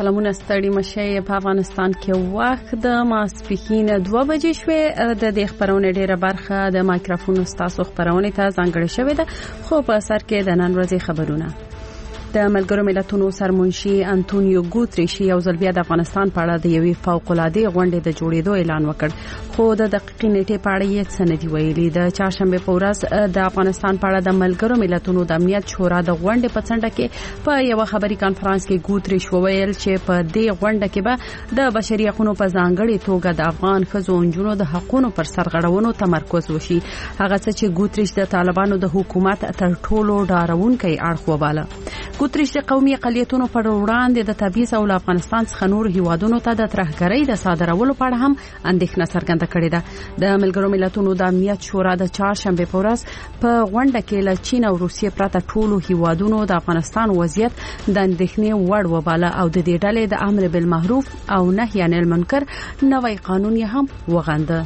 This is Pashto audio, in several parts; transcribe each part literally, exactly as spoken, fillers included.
سلامونه ستړي مشه په افغانستان کې وخت د ماسپښین دوه بجې شوې د دې خبرونه ډیره برخه د مایکروفون ستاسو خبرونه ته ځانګړې شوې ده خو په سر کې د نن ورځې خبرونه د ملګرو ملتونو سرمنشي انټونیو ګوتریش یو ځل بیا د افغانستان په اړه د یوې فوق العاده غونډې د جوړېدو اعلان وکړ خو د دقیقې نیټې په اړه یې څه نه دی ویلي د چهارشنبه په ورځ د افغانستان په اړه د ملګرو ملتونو د امنیت شورا د غونډې په څنډه کې په یو خبري کانفرنس کې ګوتریش وویل چې په دې غونډه کې به د بشري حقوقو په ځانګړي توګه د افغان ښځو او نجونو د حقوقو پر سرغړونو تمرکز وشي هغه څه چې ګوتریش د طالبانو د حکومت تر ټولو ډاروونکی اړخ وباله ګوتریش د قومي اقلیتونو پر وړاندې د تبعیض او افغانستان څخه نور هیوادونو ته د ترهګرۍ د صادرولو په اړه هم اندېښنه څرګنده کړې ده د ملګرو ملتونو د امنیت شورا د چهارشنبه په ورځ په غونډه کې له چین او روسیې پرته ټولو هیوادونو د افغانستان وضعیت د اندېښنې وړ وباله او د دې ډلې د امر بالمعروف او نهي عن المنکر نوی قانون یې هم وغنده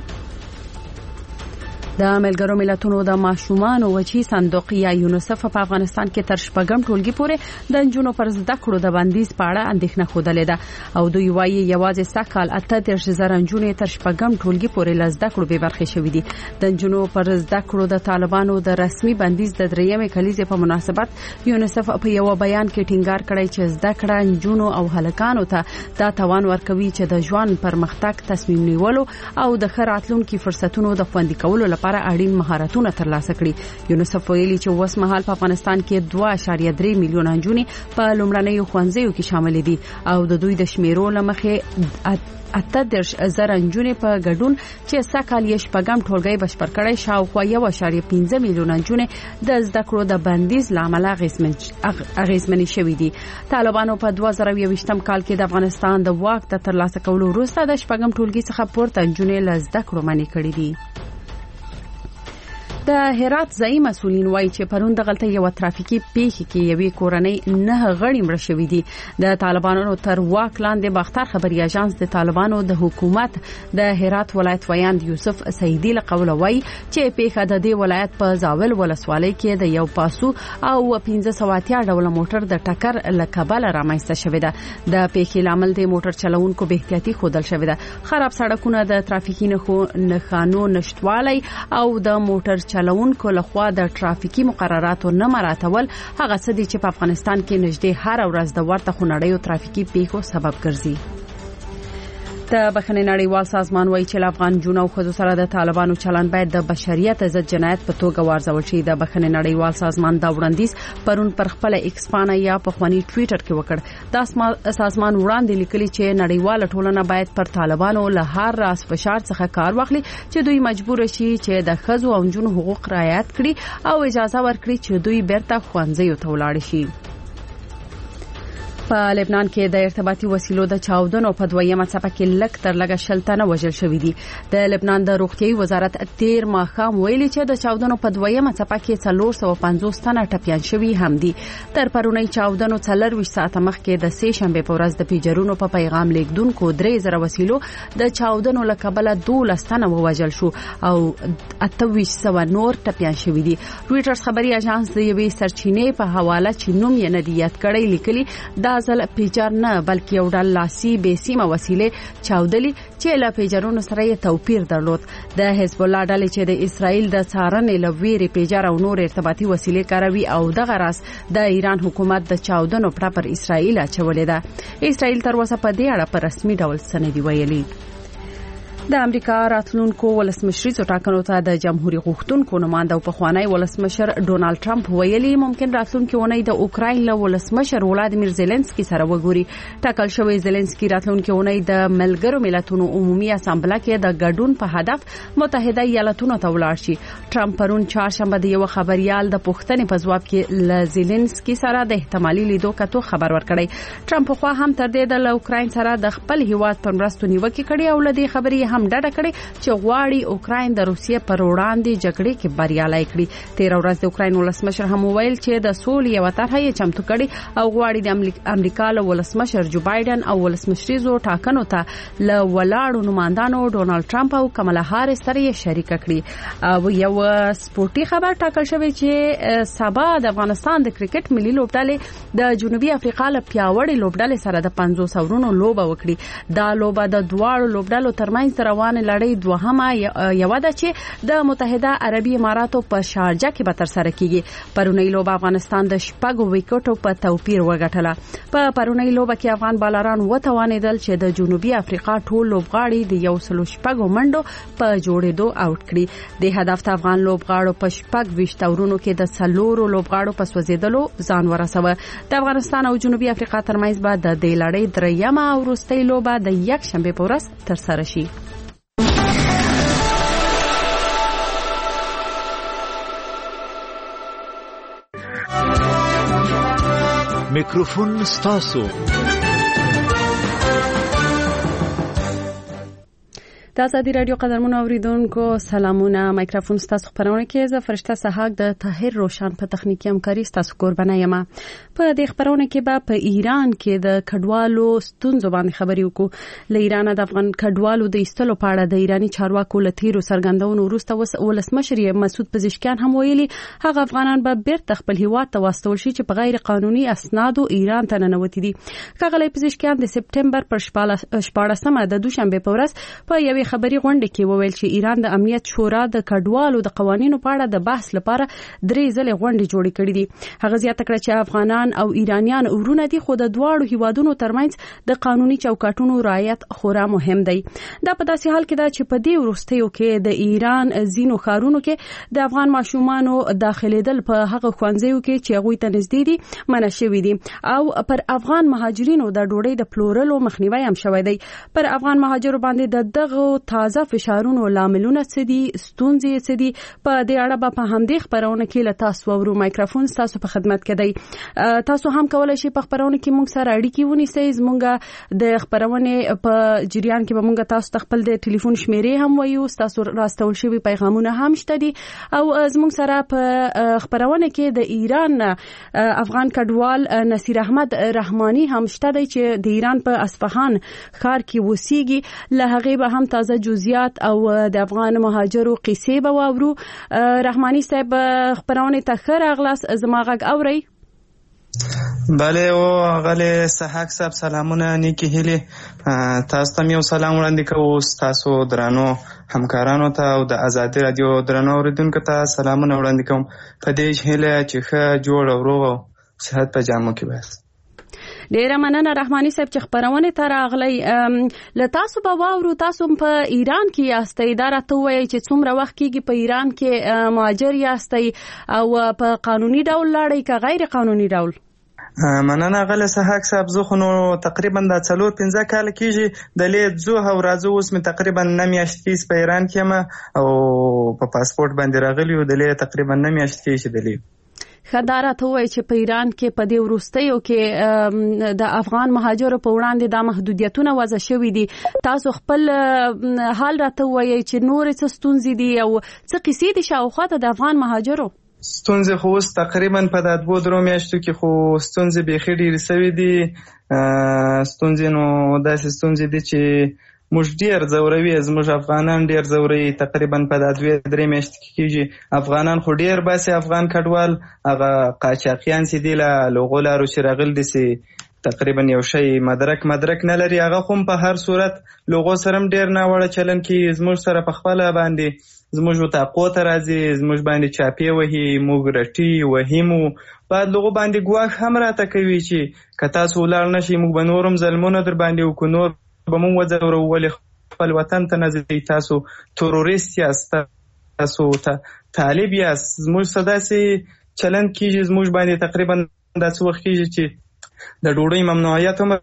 د ملګرو ملتونو د ماشومان او وچی صندوق یا یونیسف په افغانستان کې تر شپږم ټولګي پورې د نجونو پر زده کړو د بندیز په اړه اندېښنه خوده ده او دوی وايي یوازې سکهال اته دېرش زره نجونې تر شپږم ټولګي پورې له زده کړو بې برخې شوې دي د نجونو پر زده کړو د طالبانو د رسمي بندیز د دریمې کلیزې په مناسبت یونیسف په یو بیان کې ټینګار کړی چې زده کړه نجونو او هلکانو ته دا توان ورکوي چې د ژوند پرمختګ تصمیم نیولو او د ښه راتلونکي فرصتونو د خوندي کولو لپاره اړین مهارتونه ترلاسه کړي یونیسف ویلي چې اوس مهال په افغانستان کې دوه اعشاریه درې میلیونه نجونې په لومړنیو ښوونځیو کې شامل دي او د دوی د شمیرو لمخې اته دېرش زره نجونې په ګډون چې سکهال یې شپږم ټولګي بشپړ کړی شاوخوا یو اعشاریه پنځه میلیونه نجونې د زده کړو د بندیز لامل اغیزمنې شوې دي طالبانو په دوه زره یوویشتم کال کې د افغانستان د واک د ترلاسه کولو وروسته د شپږم ټولګي څخه پورته نجونې له زده کړو منع کړې دي د هرات ځای مسولین وایي چې پرون د غلطه یو ترافیکي پیښه کې یوې کورنۍ نه غړي مړ شوې دي د طالبانو تر واک لاندې باختر خبري اژانس د طالبانو د حکومت د هرات ولایت ویاند یوسف سیدی له قوله وایي چې پیښه د دې ولایت په زاول ولسوالۍ کې د یو پاسو او پنځه سوه اتیا ډول موټر د ټکر له کبله رامنځته شوې ده د پیښې لامل د موټر چلوونکو بې احتیاطي ښودل شوې ده خراب سړکونه د ترافیکي نښانو نشټوالی او د موټر چلوونکو لخوا د ټرافیکي مقرراتو نه مراعاتول هغه څه دي چې په افغانستان کې نږدې هر ورځ د ورته خونړیو ترافیکي پیښو سبب ګرځي د بخښنې نړیوال سازمان وایي چې افغان جنو او خود سره د طالبانو چلند باید د بشریت ضد جنایت په توګه وارزول شي د بخښنې نړیوال سازمان دا وړاندیز پرون پر خپل ایکس پاڼه یا په خواني ټوئیټر کې وکړ دا سازمان وړاندې لیکلي چې نړیواله ټولنه باید پر طالبانو له هر راز فشار څخه کار واخلي چې دوی مجبور شي چې د ښځو او نجونو حقوق رعایت کړي او اجازه ورکړي چې دوی بیرته ښوونځیو ته ولاړ شي په لبنان کې د ارتباطي وسیلو د چاودنو په دویمه څپه کې لک تر لګه شل تنه وژل شوي دي د لبنان د روغتیايي وزارت تیر ماښام ویلي چې د چاودنو په دویمه څپه کې څلور سوه پنځوس تنه ټپیان شوي هم دي تر پرونی چاودنو څلرویشت ساعته مخکې د سې شنبې په ورځ د پیجرونو په پیغام لیږدونکو درې زره وسیلو د چاودنو له کبله دولس تنه ووژل شو او اته ویشت سوه نور ټپیان شوي دي رویټرز خبري اژانس د یوې سرچینې په حواله چې نوم یې نه دی یاد کړی لیکلي دا ځل پیجر نه بلکې یو ډول لاسي بې سیمه وسیلې چاودلي چې له پیجرونو سره یې توپیر درلود د حزب الله ډلې چې د اسرائیل د څارنې له ویرې پیجر او نور ارتباطي وسیلې کاروي او دغه راز د ایران حکومت د چاودنو پړه پر اسرائیل اچولې ده اسرائیل تر اوسه په دې اړه په رسمي ډول څه نه دی ویلي د امریکا راتلونکو ولسمشریزو ټاکنو ته د جمهوریت غوښتونکو نماینده او پخوانی ولسمشر ډونالد ټرمپ ویلي ممکن راتلونکي اونۍ د اوکراین له ولسمشر ولادیمیر زيلنسکي سره وګوري ټاکل شوی زيلنسکي راتلونکي اونۍ د ملګرو ملتونو عمومي اسامبله کې د ګډون په هدف متحده ایالاتونو ته ولاړ شي ټرمپ پرون چهارشنبه د یو خبريال د پوښتنې په ځواب کې له زيلنسکي سره د احتمالي لیدو کتو خبر ورکړی ټرمپ خو هم تر دې د اوکراین سره د خپل هیواد پر مرستو نیوکه کړې او له دې خبرې هم ډډه کړې چې غواړي اوکراین د روسیې پر وړاندې جګړې کې بریالي کړي. تیر ورځ د اوکراین ولسمشر هم وویل چې د سولې یو طرحه یې چمتو کړي او غواړي د امریکا له ولسمشر جو بایدن او ولسمشریزو ټاکنو ته له ولاړو نمائندانو ډونالد ټرمپ او کمالا هاریس سره یې شریک کړي. او یو سپورتي خبر ټاکل شوی چې سبا د افغانستان د کرکټ ملي لوبډلې د جنوبي افریقا له پیاوړې لوبډلې سره د پنځوس اورونو لوبه وکړي. دا لوبه د دواړو لوبډلو ترمنځ روانه لړۍ دوهمه یو ده چې د متحده عربي اماراتو په شارجه کې به ترسره کیږي. پرونی لوبه افغانستان د شپږو وکټو په توپیر وګټله. په پرونی لوبه کې افغان بالران وتوانیدل چې د جنوبي افریقا ټول لوبغاړي د یو سلو شپږو منډو په جوړېدو آوټ کړي. د هدف ته افغان لوبغاړو په شپږ ویشت اورونو کې د څلورو لوبغاړو په سوځیدلو ځان ورسوه. د افغانستان او جنوبي افریقا ترمنځ به د دې لړۍ دریمه او وروستۍ لوبه د یک شنبه په ورځ ترسره شي. میکروفون ستاسو. د ازادي رادیو قدرمنو اوریدونکو سلامونه. مایکروفون ستاسو خبرونه کې زه فرشته سحاق د طاهر روشن په تخنیکی همکاري ستاسو قربانه یم. په دې خبرونه کې به په ایران کې د کډوالو ستونزو باندې خبرې وکړو. له ایران د افغان کډوالو د ایستلو په اړه د ایرانی چارواکو لتیرو سرګندونو وروسته ولسمشر مسعود پزشکیان هم ویلي هغه افغانان به بیرته خپل هیواد ته واستول شي چې په غیر قانوني اسنادو ایران ته ننوتي دي. ښاغلی پزشکیان د سپټمبر پر شپاړسمه د دوشنبه په ورځ په یوې خبري غونډه کې وویل چې ایران د امنیت شورا د کډوالو د قوانینو په اړه د بحث لپاره درې ځله غونډې جوړې کړې دي. هغه زیاته کړه چې افغانان او ایرانیان ورونه دي خو د دواړو هیوادونو ترمنځ د قانوني چوکاټونو رعایت خورا مهم دی. دا په داسې حال کې ده چې په دې وروستیو کې د ایران ځینو ښارونو کې د افغان ماشومانو داخليدل په هغه ښوونځیو کې چې هغوی ته نږدې دي منع شوی دي او پر افغان مهاجرینو د ډوډۍ د پلورلو مخنیوي هم شوی دی. پر افغان مهاجرو باندې د دغه تازه فشارونو لاملونه څه دي، ستونزې څه دي، په دې اړه به په همدې خبرونه کې له تاسو ورو. مایکروفون تاسو په خدمت کې دی. تاسو هم کولای شئ په خبرونه کې موږ سره اړیکې ونیسئ. زموږ د خبرونه په جریان کې به موږ تاسو ته خپل د ټلیفون شمیرې هم وایو. تاسو راستول شوی پیغامونه هم شته دي او زموږ سره په خبرونه کې د ایران افغان کډوال نصیر احمد رحمانی هم شته دی چې د ایران په اصفهان ښار کې وسیږي. له هغه به هم تازه جزئیات او د افغان مهاجرو قصې به واورو. رحمانی صاحب خبرونه ته ښه راغلاست. زما غږ اورئ؟ بله او غلی سحاق صاحب سلامونه نیکی هیلی. تاسو ته یو سلام وړاندې کوم. تاسو درانو همکارانو ته او د ازادي رادیو درنو اوریدونکو ته سلامونه وړاندې کوم. په دې هیله چې ښه جوړ او روغ او صحت په جامو کې بس. ډیره مننه رحمانی صاحب چې خبرونه ته راغلی. له تاسو به واورو تاسو په ایران کې یاستئ. دا راته وایي چې څومره وخت کېږي په ایران کې مهاجر یاستئ او په قانوني ډول لاړئ که غیر قانوني ډول؟ مننه غله سحاق صاحب. زه خو نو تقریبا د څلور پنځه کال کېږي د لید زو او راځو. اوس مې تقریبا نه میاشتې په ایران کې یم او په پاسپورت باندې راغلی و. د لید تقریبا نه میاشتې کېږي د لید. خدای راته وایي چې په ایران کې په دې وروستیو کې د افغان مهاجرو په وړاندې د محدودیتونه وضع شوي دي. تاسو خپل حال راته وایي چې نور څه ستونزې دي او څه قصې دي شاوخوا د افغان مهاجرو؟ ستونزې خو اوس تقریبا په د دوه درو میاشتو کې خو ستونزې بیخي ډېرې سوي دي. ستونزې نو داسې ستونزې دي چې موږ ډیر ځوروي. زموږ افغانان ډیر ځوروي. تقریبا په د دوه درې میاشتې کې کېږي افغانان خو ډیر باسي. افغان کډوال هغه قاچاقیان چې دي له لغو لارو چې راغلي دي چې تقریبا یو شی مدرک مدرک نه لري. هغه خو په هر صورت لغو سره هم ډیر ناوړه چلن کوي. زموږ سره په خپله باندې زموږ وطاقو ته راځي، زموږ باندې چاپې وهي، موږ رټي وهي مو بعد لغو باندې ګواښ هم راته کوي چې که تاسو ولاړ نشئ موږ به نور هم ظلمونه در باندې وکړو، نور به مونږ وځورو. ولې خپل وطن ته نه ځئ؟ تاسو تروریست یاست، تاسو طالب یاست. زموږ څه داسې چلند کېږي زموږ باندې تقریبا داسې وخت کېږي چې د ډوډۍ ممنوعیت هم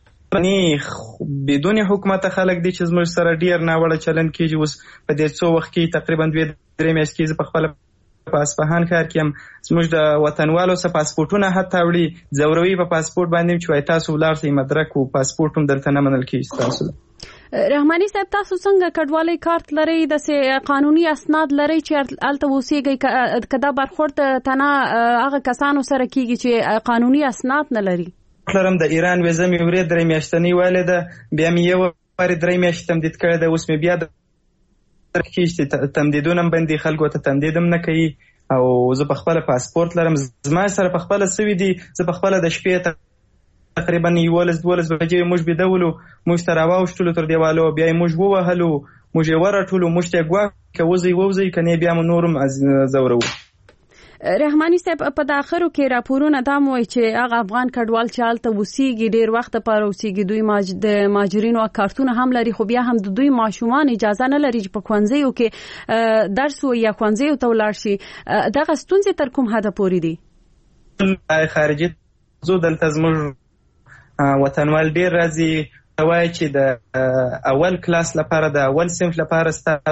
بدون حکومت خلک دي چې زموږ سره ډیر ناوړه چلند کېږي. اوس په دې څو وخت کې تقریبا دوه درې میاشتې کې زه په خپله په اصفهان ښار کې هم زموږ د وطنوالو څخه پاسپورټونه حتی وړي ځوروي په پاسپورټ باندې چې وایي تاسو ولاړ شئ مدرک و پاسپورټ هم دلته نه منل کېږي ستاسو. رحماني صاحب تاسو څنګه کډوالۍ کارت لرئ د قانوني اسناد لرئ چې الته اوسېږئ کدا برخورد تنه هغه کسانو سره کیږي چې قانوني اسناد نه لري؟ لرم د ایران ویزه مې ورې درې میاشتنۍ والې ده بیا مې یو وارې درې میاشتې تمدید کړی ده اوس مې بیا د کېږي تمدیدونه هم بندي خلکو ته تمدید هم نه کوي او زه په خپله پاسپورت لرم زما سره په خپله سوي دي زه په خپله د شپې تقریبا یولس دولس بجې موږ بېدولو موږ ته راواوښتلو تر دیوالو بیا یې موږ ووهلو موږ یې ورټولو موږ ته یې ګواښ که وځئ ووځئ که نه بیا مو نور هم ځورو. رحماني صاحب په داخلو کې راپورونه دا موي چې هغه افغان کډوال چې هلته اوسېږي ډېر وخت لپاره اوسېږي دوی ماج د ماجرینو کارتونه هم لري خو بیا هم د دوی ماشومان اجازه نه لري چې په ښوونځیو کې درس ووایي یا ښوونځیو ته ولاړ شي. دغه ستونزې تر کوم حده پورې دي؟ خارجي زو دلته زموږ وطنوال ډیر راځي وایي چې د اول کلاس لپاره د اول صنف لپاره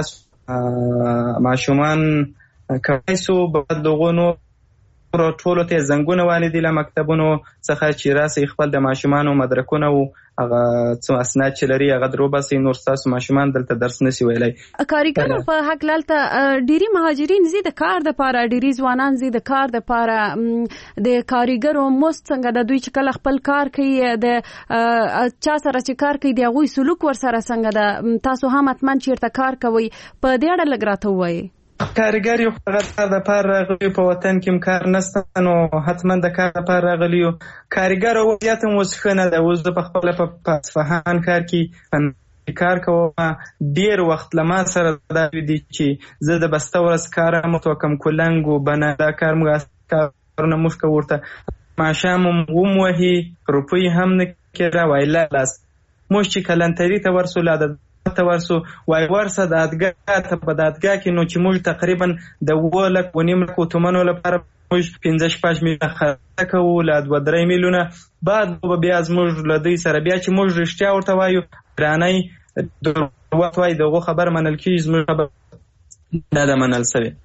ستاسو ماشومان کولی سو بعد دغو نورو ټولو ته زنګونه والدي له مکتبونو څخه چې راسئ خپل د ماشومانو مدرکونه او هغه څه اسناد چې لري هغه در وباسئ نور ستاسو ماشومان دلته درس نشي ویلی. کارګرو په حق دلته ډېري مهاجرین ځي د کار دپاره ډېري ځوانان ځي د کار دپاره د کارګرو مزد څنګه د دوی چې کله خپل کار کوي د چا سره چې کار کوي د هغوی سلوک ورسره څنګه ده؟ تاسو هم حتما چېرته کار کوئ په دې اړه لږ راته ووایئ. کارګر یو کار دپاره راغلی په وطن کې هم کار نشته نو حتما د کار دپاره راغلی یو کارګر وضعیت هم اوس ښه نه ده. اوس زه پخپله په اصفهان کار کې کار کوم ډېر وخت له ما سره دا دي چې زه د بسته ورځ کار هم وکړم کولنګ و بنه دا کار موږ کارونه موږ کوو ورته ماښام هم وم وهي روپۍ هم نه کېده وایي لاس موږ چې کلنتري ته ورسو لا د ته ورسو وای ورسه د دادګاه ته په دادګاه کې نو چې موږ تقریبا د اووه لک و نیم لکو تومنو لپاره موږ پنځه شپږ میلیونه خرڅه کوو لا دوه درې میلیونه بعد به بیا زموږ له دوی سره بیا چې موږ رښتیا ورته وایو ګرانۍ دروغ وایي د هغو خبر منل کېږي زموږ خبر نه ده منل سوې.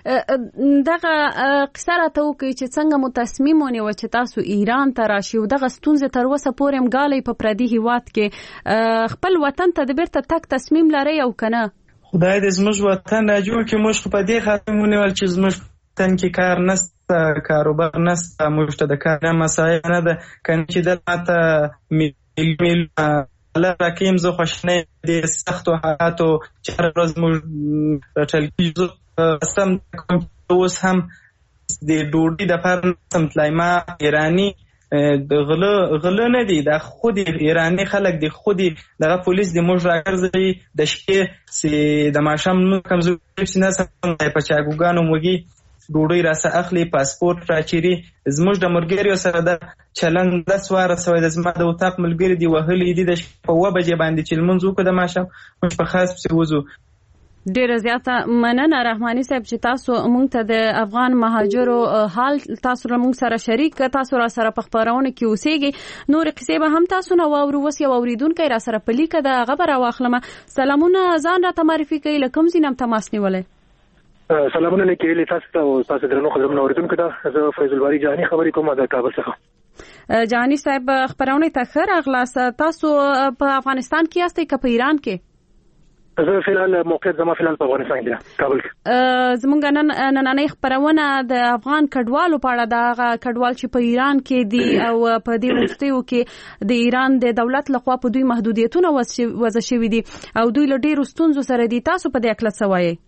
دغه قصه راته وکړئ چې څنګه مو تصمیم ونیوه چې تاسو ایران ته راشئ او دغه ستونزې تر اوسه پورې هم ګالئ په پردي هېواد کې خپل وطن ته د بیرته تګ تصمیم لرئ او که نه؟ خدای دې زموږ وطن را جوړ کړي موږ خو په دې خاطر ونیول چې زموږ وطن کې کار نشته کاروبار نشته موږ ته د کار مسایل نه ده که نه چې دلته ماته میلیونه ډالر راکوي زه خواشینی دې سختو حالاتو چې هره ورځ موږ راټول کېږو سم اوس هم د ډوډۍ دپاره نسم تللی ما ایراني غله غله نه دي دا خود ایراني خلک دي خود دغه پولیس د موږ راګرځوي د شپې چې د ماښام لمونځ کمزوري پسې نسم په چاګوګانو موږي ډوډۍ راسه اخلي پاسپورټ راچیري زموږ د ملګریو سره د چلند لس واره سوی د زما د اتاق ملګري دي وهلي دي د شپې په اووه بجې باندې چې لمونځ وکړو د ماښام موږ په خاص پسې وځو. ډیره زیاته مننه رحماني صاحب چې تاسو موږ ته د افغان مهاجرو حال تاسو له موږ سره شریک تاسو را سره په خبرونه کې اوسېږي نور قصې به هم تاسو نه واورو. اوس یو اوریدونکی را سره په لیکه د هغه به راواخلم. سلامونه ځان راته معرفي کوئ له کوم ځای نه تماس نیولی؟ سلامونه لیکې تاسو ته او تاسو درنو خبرونه اوریدونکو ته زه فیض الباری جهاني خبرې کوم د کابل څخه. جهاني صاحب خبرونه ته ښه راغلاست. تاسو په افغانستان کې یاستئ که په ایران کې؟ زه فعلا موقعیت زما فعلا په افغانستان کې ده کابل کې. زمونږ نن نننۍ خپرونه د افغان کډوالو په اړه ده هغه کډوال چې په ایران کې دي او په دې وروستیو کې د ایران د دولت لخوا په دوی محدودیتونه وضع شوي دي او دوی له ډېرو ستونزو سره دي. تاسو په دې هکله څه وایئ؟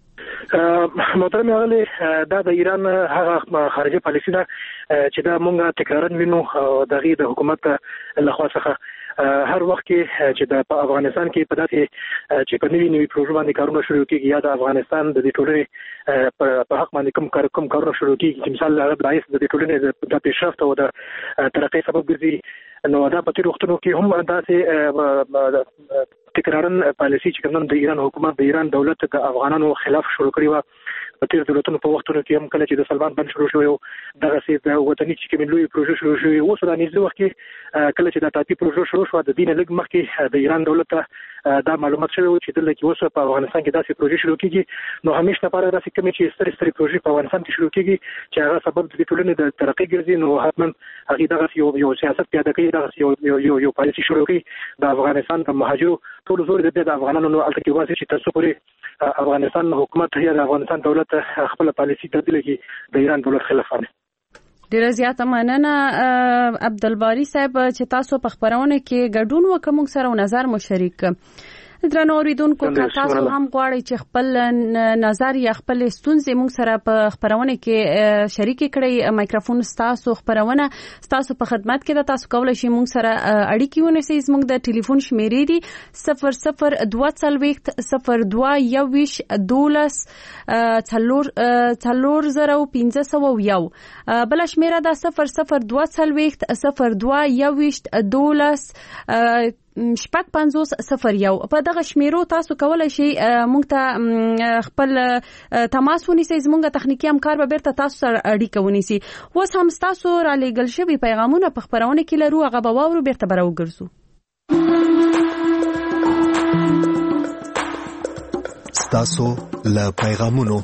محترم اغلی دا د ایران هغه خارجي پالیسي ده چې دا مونږ تکرارا وینو د غي د حکومت لخوا څخه هر وخت کې چې د افغانستان کې په داسې چې په نوي نوي پروژو باندې کارونه شروع کیږي یا د افغانستان د ټولنې په حق باندې کوم کار کوم کارونه شروع کیږي مثال هغه باعث د ټولنې د پیشرفت او د ترقۍ سبب ګرځي نو دا په تیر وختونو کې هم داسې تکرارا پالیسي چې کوم د ایران حکومت د ایران دولت د افغانانو خلاف شروع کړی و په تیر دولتونو په وختونو کې هم کله چې د سلمان بند شروع شو دغه سي د وطني چې کوم لوی پروژه شروع شوی اوس د نږدې وخت کې کله چې د تاپی پروژه شروع شو د دین لګ مخکې د ایران دولت ته دا معلومات شوی چې د لکه اوس په افغانستان کې داسې پروژه شروع کیږي نو همیشه لپاره داسې کوم چې ستر ستر پروژه په افغانستان کې شروع کیږي چې هغه سبب د ټولنې د ترقۍ ګرځي نو حتما هغه دغه یو یو سیاست پیاده کوي دغه یو یو یو پالیسي شروع کوي د افغانستان د مهاجرو ټول زور د افغانانو نو الته کې واسي چې تاسو پورې افغانستان حکومت یا د افغانستان دولت خپل پالیسي تبدیل کړي د ایران دولت خلاف نه. ډیره زیاته مننه عبدالباری صاحب چې تاسو په خبرونه کې ګډون وکوم سره نظر مشارک. درنو اوریدونکو که تاسو هم غواړئ چې خپل نظر یا خپل ستونزې موږ سره په خبرونه کې شریک کړئ مایکروفون ستاسو خبرونه ستاسو په خدمت کې ده تاسو کولای شئ موږ سره اړیکې ونیسئ زموږ د ټلیفون شمیرې دي صفر صفر دوه څلوېښت صفر دوه یوویشت دولس څلور څلور زره پنځه سوه یو بل شمیره ده صفر صفر دوه څلوېښت صفر دوه یوویشت دولس شپږ پنځوس صفر یو په دغه شمیرو تاسو کولای شئ موږ ته خپل تماس ونیسئ زموږ تخنیکی همکار به بیرته تاسو سره اړیکه ونیسي. اوس هم تاسو را لېږل شوي پیغامونه په خبرونه کې لرو هغه به واورو بیرته به راوګرځو. ستاسو له پیغامونو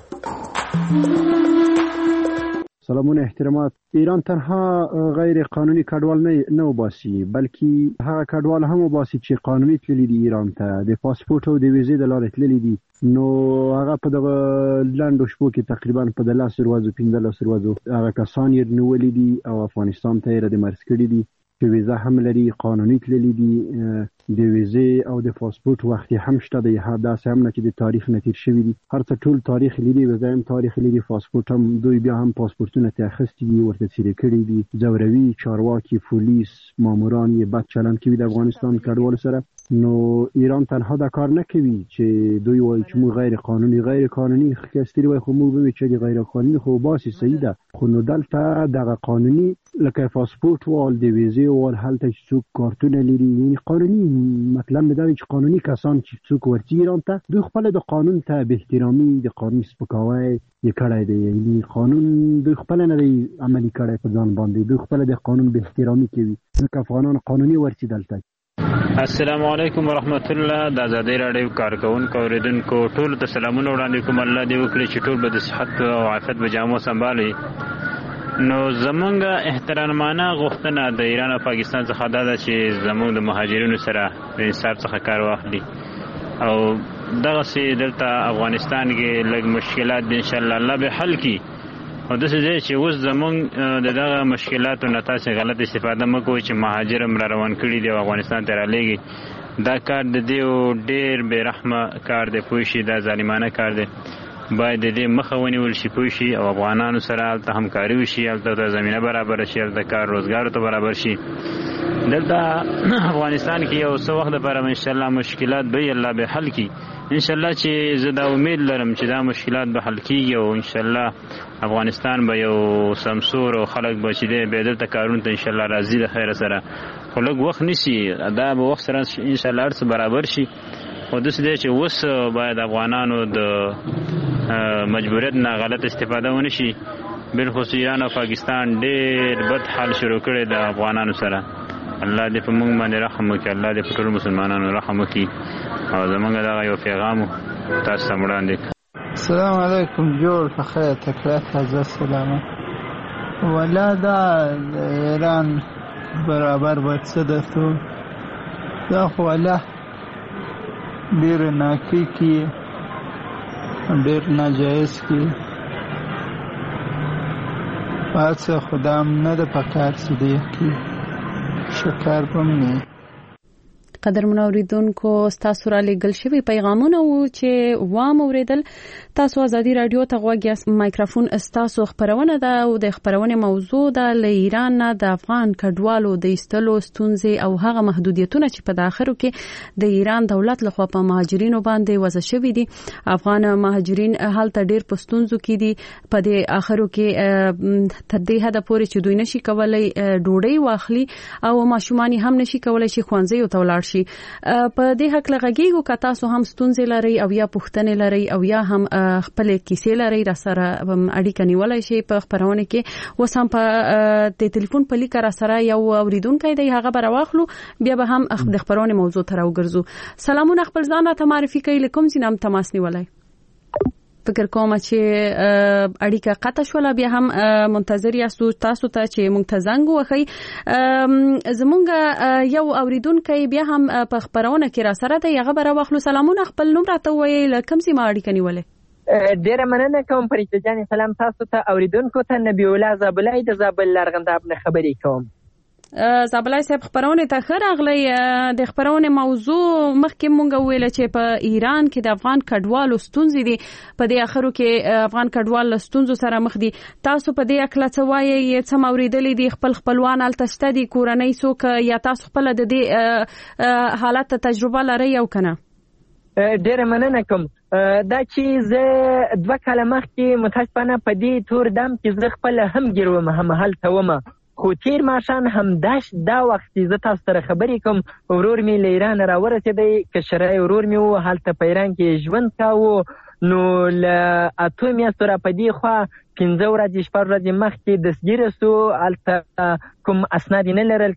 سلامونه احترامات. ایران تنها غیر قانوني کډوال نه نه وباسي بلکې هغه کډوال هم وباسي چې قانوني تللي دي ایران ته د پاسپورت او د ویزې د لارې تللي دي نو هغه په دغه لاندو شپو کې تقریبا په دلاس ورځو پنځه ورځو هغه کسان یې نیولي دي او افغانستان ته یې د مرس کړي دي چې ویزه هم لري قانوني تللي دي د ویزې او د پاسپورت وخت هم شته د داسې هم نه چې د تاریخ نه تیر شوي دي هر څه ټول تاریخ لري ویزه هم تاریخ لري پاسپورت هم دوی بیا هم پاسپورتونه ته اخیستي دي ورته څیرې کړي دي ځوروي چارواکي پولیس ماموران یې بد چلند کوي د افغانستان کډوالو سره نو ایران تنها دا کار نه کوي چې دوی وایي چې موږ غیر قانوني غیر قانوني خستري وای خو موږ به چې غیر قانوني خو باسي صحیح ده خو نو دلته دغه قانوني لکه پاسپورت وال د ویزې وال هلته چې څوک کارتونه لري یعنی قانوني مطلب دا چې قانوني کسان چې څوک ورته ایران ته دوی خپل د قانون ته به احترامي د قانون سپکاوی یې کړی دی یعنی قانون دوی خپل نه عملي کړی په ځان باندې دوی خپل د قانون به احترامي کوي ځکه افغانان قانوني ورته دلته. السلام علیکم ورحمت الله. د آزادۍ راډیو کارکونکو اوریدونکو ټول ته سلامونه وړاندې کوم. الله دې وکړي چې ټول به د صحت او عافیت په جامو سنبالي. نو زمونږ احترامانه غوښتنه د ایران او پاکستان څخه دا ده چې زمونږ د مهاجرینو سره د انصاف څخه کار واخلي او دغسې دلته افغانستان کې لږ مشکلات دي انشاءالله الله به حل کړي او داسې ځای چې اوس زمونږ د دغه مشکلاتو نه تاسې غلط استفاده مه کوئ چې مهاجر هم را روان کړي دي او افغانستان ته رالیږي دا کار د دې ډېر بې رحمه کار دی پوه شي دا ظالمانه کار دی باید د دې مخه ونیول شي پوه شي او افغانانو سره هلته همکاري وشي هلته ته زمینه برابره شي هلته کار روزګارو ته برابر شي. دلته افغانستان کې یو څه وخت لپاره انشاءالله مشکلات به الله به حل کړي انشاءالله چې زه دا امید لرم چې دا مشکلات به حل کېږي او انشاءالله افغانستان به یو سمسور او خلک به چې دی بیا دلته کارونو ته انشاءالله راځي د خیره سره خو لږ وخت نیسي دا به وخت سره انشاءالله هر څه برابر شي خو داسې دی چې اوس باید افغانانو د مجبوریت نه غلط استفاده ونه شي بالخصوص ایران او پاکستان ډېر بد حال شروع کړی د افغانانو سره. الله دې په موږ باندې رحم وکړي الله دې په ټولو مسلمانانو رحم وکړي او زمونږ دغه یو پیغام تاسو ته وړاندې کړم. السلام علیکم جوړ په خیر تکلیف تازه سلامه ولا دا ایران برابر وڅ دته دا خو الله ډیر ناکی کی ډیر ناجایز کی پاتې خدام نه د پکار سدي کی شکر پمنه. قدر منوریدونکو تاسو را لېږل شوي پیغامونه و چې وام اوریدل تاسو ازادي رادیو ته غوږی مایکروفون تاسو خبرونه ده او د خبرونه موضوع ده ل ایران نه د افغان کډوالو د ایستلو ستونزې او هغه محدودیتونه چې په داخلو کې د ایران دولت لخوا په مهاجرینو باندې وضع شوي دي. افغان مهاجرین هلته ډیر په ستونزو کې دي په د اخرو کې تر دې حد پورې چې دوی نشي کولای ډوډۍ واخلي او ماشومان هم نشي کولای چې ښوونځي او تولار شي. په دې حق لغږیږو که تاسو هم ستونزې لرئ او یا پوښتنې لرئ او یا هم خپل کیسې لرئ را سره اړیکه نیولای شئ په خبرونه کې. اوس هم په د ټلیفون په لیک را سره یو اوریدونکی دی، هغه به راواخلو بیا به هم د خبرونه موضوع ته راوګرځو. سلامونه، خپل ځان راته معرفي کړئ، له کوم ځای نه تماس نیولای؟ فکر کوم چې اړیکه قطع شوله، بیا هم منتظر یاستو تاسو ته چې موږ ته زنګ ووهئ. زموږ یو اوریدونکی بیا هم په خبرونه کې را سره دی، هغه به راواخلو. سلامونه، خپل نوم راته ووایئ، له کوم ځای ما اړیکه نیولې؟ ډیره مننه کوم فرشته جان. سلام تاسو ته اوریدونکو ته. نبی الله زابلای د زابل لرغنداب نه خبرې کوم. زابلای صاحب، خبرونه ته ښه راغلی. د خبرونه موضوع مخکې مونږ ویل چې په ایران کې د افغان کډوالو ستونزې دي، په دې اخرو کې افغان کډوال له ستونزو سره مخ دي. تاسو په دې اکله څه وایئ؟ څه موریدلې دي؟ خپل خپلوان هلته شته دي؟ کورنۍ څوک یا تاسو خپل د دې حالت تجربه لرئ او کنه؟ ډیره مننه کوم. دا چې زه دوه کاله مخکې متاسفانه په دې تور دم کې زه خپل هم ګیر وم، هم هلته وم، خو تیر ماښام همداش دا وخت چې زه تاسو سره خبرې کوم، ورور مې له ایران راورسېدی، کشری ورور مې و، هلته په ایران کې ژوند کاوه. نو له اتو میاشتو را په دې خوا پنځه ورځې شپږ ورځې مخکې دستګیره سو، هلته کوم اسناد یې نه لرل.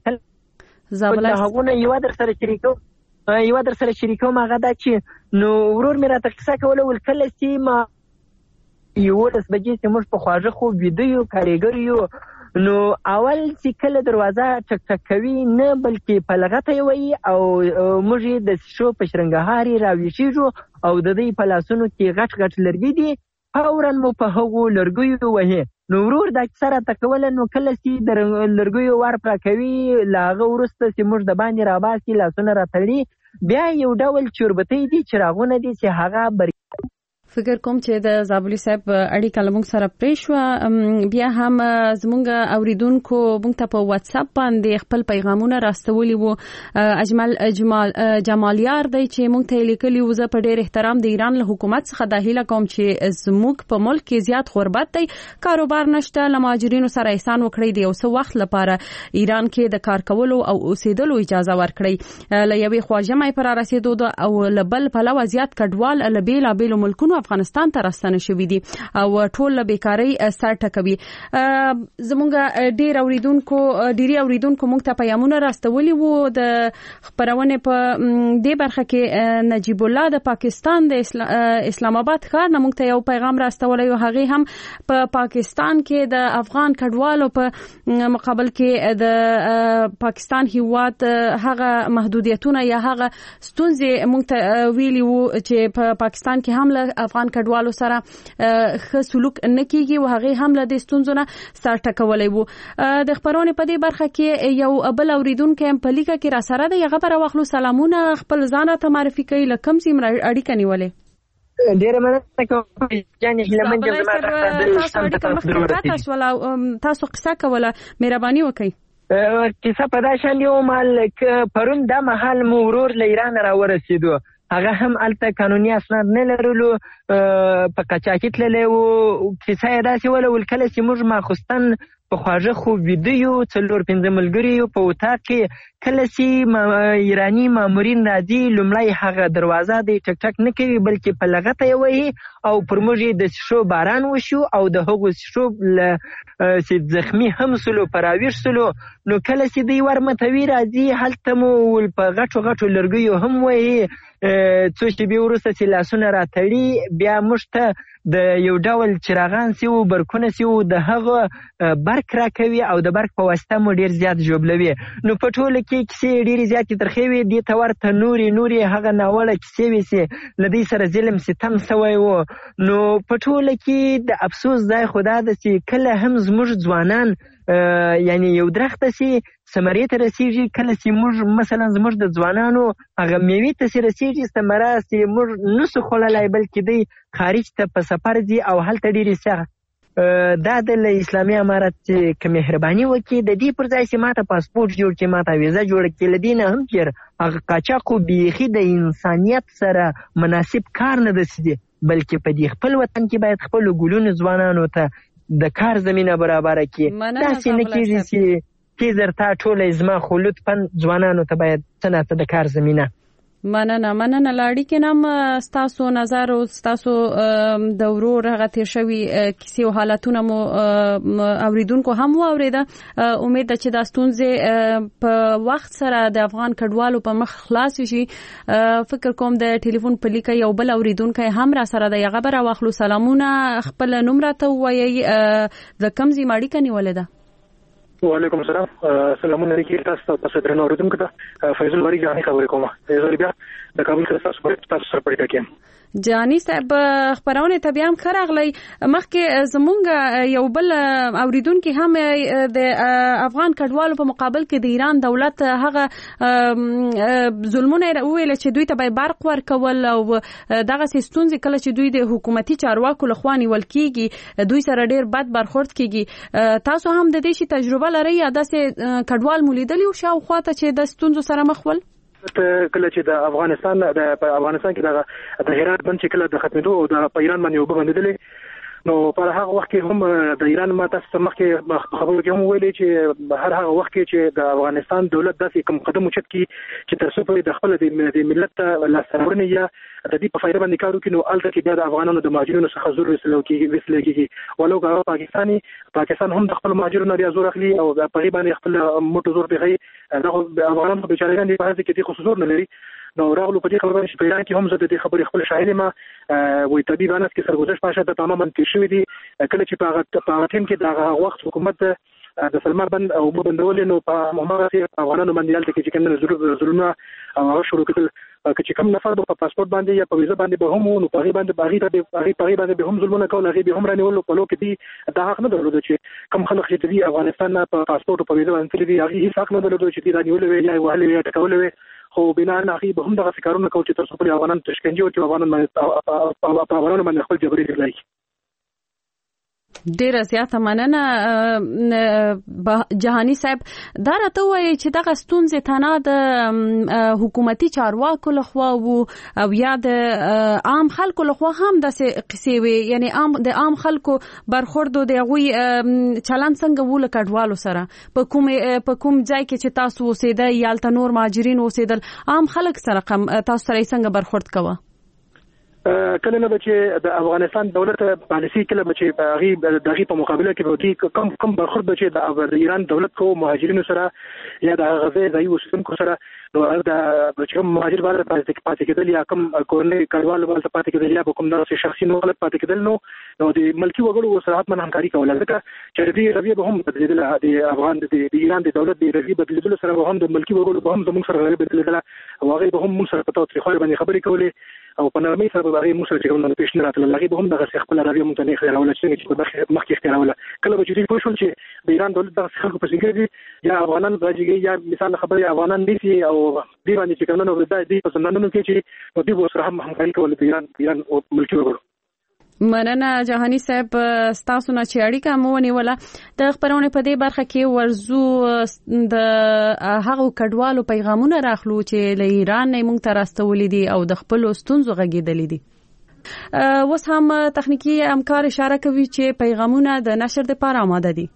کله هغونه یوه در سره شریکوم یوه در سره شریکوم هغه دا چې نو ورور مې راته کیسه کوله، ول کله چې ما یولس بجې چې موږ په خواږه خوب ویده یو، کارګر یو، نو اول چې کله دروازه ټک ټک کوي نه بلکې په لغته یې وایي او موږ یې د شیشو په شرنګهار یې راویښېږو او د دوی په لاسونو کې غټ غټ لرګي دي، فورا مو په هغو لرګیو وهي. نو ورور دا کیسه راته کوله. نو کله چې د لرګیو وار پره کوي، له هغه وروسته چې موږ د باندې راباسي، لاسونه راتړي، بیا یو ډول چوربتۍ دي، چراغونه دي چې هغه بر فکر کوم چې د زابلی صاحب اړیکه له موږ سره پرې شوه. بیا هم زموږ اوریدونکو موږ ته په واتس اپ باندې خپل پیغامونه راستولي وو. اجمل جمال جمالیار دی چې موږ ته لیکلي وو، زه په ډېر احترام د ایران له حکومت څخه دا هیله کوم چې زموږ په ملک کې زیات غربت دی، کاروبار نشته، له مهاجرینو سره احسان وکړئ، د یو څه وخت لپاره ایران کې د کار کولو او اوسېدلو اجازه ورکړئ. له یوې خوا ژمی پر رسېدو او له بل پلوه زیات کډوال له بېلابېلو ملکونو افغانستان ته راستنه شوي دي او ټول له بیکارۍ سر ټکوي. زموږ ډېر اوریدونکو ډېری اوریدونکو موږ ته پیغامونه راستولي وو. د خبرونې په دې برخه کې نجیب الله د پاکستان د اسلام آباد ښار نه موږ ته یو پیغام راستولی و. هغې هم په پاکستان کې د افغان کډوالو په مقابل کې د پاکستان هیواد هغه محدودیتونه یا هغه ستونزې موږ ته ویلي وو چې په پاکستان کې هم له افغان کډوالو سره ښه سلوک نه کیږي او هغه هم له دې ستونزو نه سر ټکولی وو. د خبرونې په دې برخه کې یو بل اوریدونکی هم په لیکه کې را سره دی، هغه به راواخلو. سلامونه، خپل ځان راته معرفي کوئ، له کوم ځای اړیکه نیولې؟ ډیره مننه کوم جانې هیلمن یم. تاسو اړیکه مخکې قطع شوله، تاسو قصه کوله، مهرباني وکړئ. کیسه په دا شان یو مهال پرون دا مهال مو ورور له ایران راورسېدو، هغه هم الته قانوني اسناد نه لرلو، په قاچاقي تللی و. کیسه یې داسې وله، ول کله چې موږ ماخوستن په خواږه خوب ویده یو، څلور پنځه ملګري یو په اتاق کې، کله چې ایراني مامورین راځي لومړی هغه دروازه دی ټک ټک نه کوي بلکې په لغته یې وهي او پر موږ یې د شیشو باران وشو او د هغو شیشو چې زخمي هم سلو په راویښ سلو. نو کله چې دوی ورمتوي راځي هلته مو په غټو غټو لرګیو هم وهي. څو شېبې وروسته چې لاسونه راتړي بیا موږ ته د یو ډول چراغان سی و برکونه سی و د هغه برق را کوي او د برق په واسطه مو ډیر زیات ژوبلوي. نو په ټوله کې کیسې ډېرې زیاتې ترخې وې، دې ته ورته نورې نورې هغه ناوړه کیسې وې چې له دوی سره ظلم ستم سوی و. نو په ټوله کې د افسوس ځای خو دا ده چې کله هم زموږ ځوانان یعنی یو درخته سي ثمرې ته رسېږي، کله چې موږ مثلا زموږ د ځوانانو هغه میوې ته چې رسېږي ثمره چې موږ نسو خوړلی بلکې دوی خارج ته په سفر ځي او هلته ډېرې سخت دا د اسلامي امارت چې که مهرباني وکړي د دې پر ځای چې ماته پاسپورټ جوړ کړي، ماته ویزه جوړه کړي، له دې نه هم تېر هغه قاچاق خو بیخي د انسانیت سره مناسب کار نه دسي، بلکې په دې خپل وطن کې باید خپلو ګلونو ځوانانو ته د کار زمینه برابره کړي. داسې نه کېږي چې تیزر تا ټوله زما خو لطفا ځوانانو ته باید څه نه څه د کار زمینه. مننه مننه لاړی کې نام ستاسو نظر او ستاسو د ورور هغه تیر شوی کیسې او حالتونه مو اوریدونکو هم واوریده. امید ده چې دا ستونزې په وخت سره د افغان کډوالو په مخ خلاص شي. فکر کوم د ټلیفون په لیکه یو بل اوریدونکو هم را سره د یغه بر واخلو. سلامونه، خپل نوم راته وایي، د کوم ځای ماړی کني ولدا؟ وعلیکم السلام. سلامونه لري تاسو ته درنو اوریدونکو ته فیض الباری جهانی خبرې کوم. فیض بیا د کابل څخه تاسو په تاسو سره پړی کوم. جانی صاحب خبرونه ته بیا هم خراغلی. مخکې زمونږ یو بل اوریدونکو هم د افغان کډوالو په مقابل کې د ایران دولت هغه ظلمونه ویل چې دوی ته به برق ورکول او دغه ستونزې کله چې دوی د حکومتي چارواکو لخوا نیول کیږي دوی سره ډیر بد برخورد کیږي. تاسو هم د دې شي تجربه لرئ یا داسې کډوال مولیدلی او شاوخوا ته چې د ستونزو سره مخ ول؟ کله چې د افغانستان د افغانستان کې د د هرات بند چې کله د ختمېدو او د ایران باندې وب باندې نو په هغه وخت کې هم د ایران ماته سمخه خبرو کې هم ویلي چې هر هغه وخت کې چې د افغانستان دولت داسې کوم قدم اوچت کی چې تر څو په خپل د ملت لاسرونه یا د دې په فایده باندې کارو کې نو الته کې بیا د افغانانو د مهاجرینو څخه زور وسلو کې وسلې کېږي ولو هغه پاکستاني پاکستان هم د خپل مهاجرینو لري زور اخلي او په غیبه باندې خپل موټو زور بغي دغه افغانانو په چارې باندې په هڅه کې د خصوص نه لري. نو راغلو په دې خبره باندې چې په ایران کې هم زه د دې خبرې خپل شاهد ما وې طبيب انس کې سرګذشت پاشه د تماما تیر شوې دي. کله چې په هغه ټیم کې د وخت حکومت د سلمان بند او بندول نو په محمد افغانانو باندې الته کې کوم ظلمونه او شروع کړل چې کوم نفر په پاسپورت باندې یا په ویزه باندې به هم نو په غي باندې باغی ته باغی په غي باندې به هم ظلمونه کول هغه به هم رانیول په لو کې دي دا حق نه درلود چې کوم خلک چې دی افغانستان په پاسپورت او په ویزه باندې دي هغه هیڅ حق نه درلود چې دی رانیول وی یا وهل وی ټکول وی خو بنا نه هغه به هم دغه کارونه کوي چې تر څو په افغانان تشکینجی او چې افغانان باندې په افغانان باندې خپل جبري لري. ډیره زیاته مننه جهانی صاحب. دا راته وایي چې دغه ستونزې تنه د حکومتي چارواکو لخوا او یا د عام خلکو لخوا هم داسې قصې وي، یعنی عام د عام خلکو برخورد د هغوی چلند څنګه وو له کډوالو سره په کوم په کوم ځای کې چې تاسو اوسېده یا الته نور مهاجرین اوسېدل عام خلک سره تاسو سره څنګه برخورد کوه؟ کله نه چې د افغانستان دولت پالیسی کله چې هغه دغه په مقابله کې به کم کم برخورد به چې د ایران دولت کو مهاجرینو سره یا د غزه ځای اوسیدونکو سره نو د چې مهاجر باندې پاتې کېدل یا کوم کورنۍ کډوال باندې پاتې کېدل یا کوم د شخصي نو غلط پاتې کېدل نو نو د ملکی وګړو سره من همکاري کوله ځکه چې د رویه به هم بدلیدل د افغان د ایران د دولت د رویه بدلیدل سره به هم د ملکی وګړو به هم زموږ سره رویه بدلیدل او هغه به هم موږ سره په توګه خو باندې خبرې کولې او په نرمۍ سره به هغه موږ سره چې کوم نه پیښ نه راتله هغه به هم دغه خپل رویه مونږ نه خیرول چې په مخکې اختیاروله کله به چې پوه شول چې د ایران دولت دغه خلکو په څنګه دي یا افغانان راځي یا مثال خبرې افغانان دي او دی باندې چې کومه نو د دې په سندانو کې چې نو دوی سره هم همکاري کول د ایران ایران او ملکی وګړو. مننه جهانی صاحب ستاسو نه چې اړیکه مو ونیوله. د خبرونه په دې برخه کې ورزو د هغو کډوالو پیغامونه راخلو چې له ایران نه موږ ته راستولې دي او د خپل ستونزو غږیدلې دي. اوس هم تخنیکی همکار اشاره کوي چې پیغامونه د نشر لپاره آماده دي.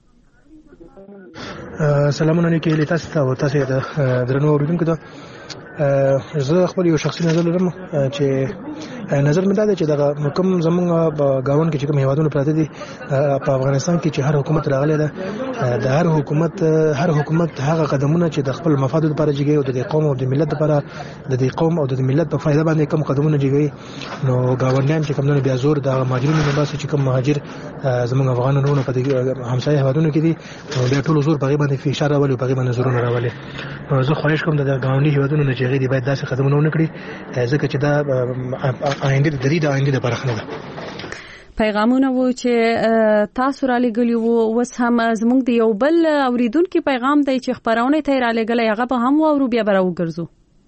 سلامونه لیکي تاسو ته او تاسو د درنو اوریدونکو ته زه خپل یو شخصي نظر لرم چې نظر مې دا دی چې دا کوم زمونږ په گاون کې چې کوم هیوادونه پراته دي په افغانستان کې چې هر حکومت راغلی ده د هر حکومت هر حکومت هغه قدمونه چې د خپل مفاد لپاره جګي او د قوم او د ملت لپاره د دې قوم او د ملت په فایده باندې کوم قدمونه جګي نو گاونډیان چې کوم نه بیا زور د مهاجرینو نه باسي چې کوم مهاجر زمونږ افغانانو په دې همسایه هیوادونو کې دي نو بیا ټول زور په غیبه باندې فشار راولي په غیبه باندې زورونه راولي. نو زه خواهش کوم د گاونډي هیوادونو نه چې غیر باید داسې قدمونه ونه کړي ځکه چې دا آینده د دې د آینده لپاره نه ده. پیغامونه وو چې تاسو را لګلی وو اوس هم زموږ د یو بل اوریدونکو پیغام دی چې خبرونه ته را لګلی هغه به هم وورو بیا به راوګرځو.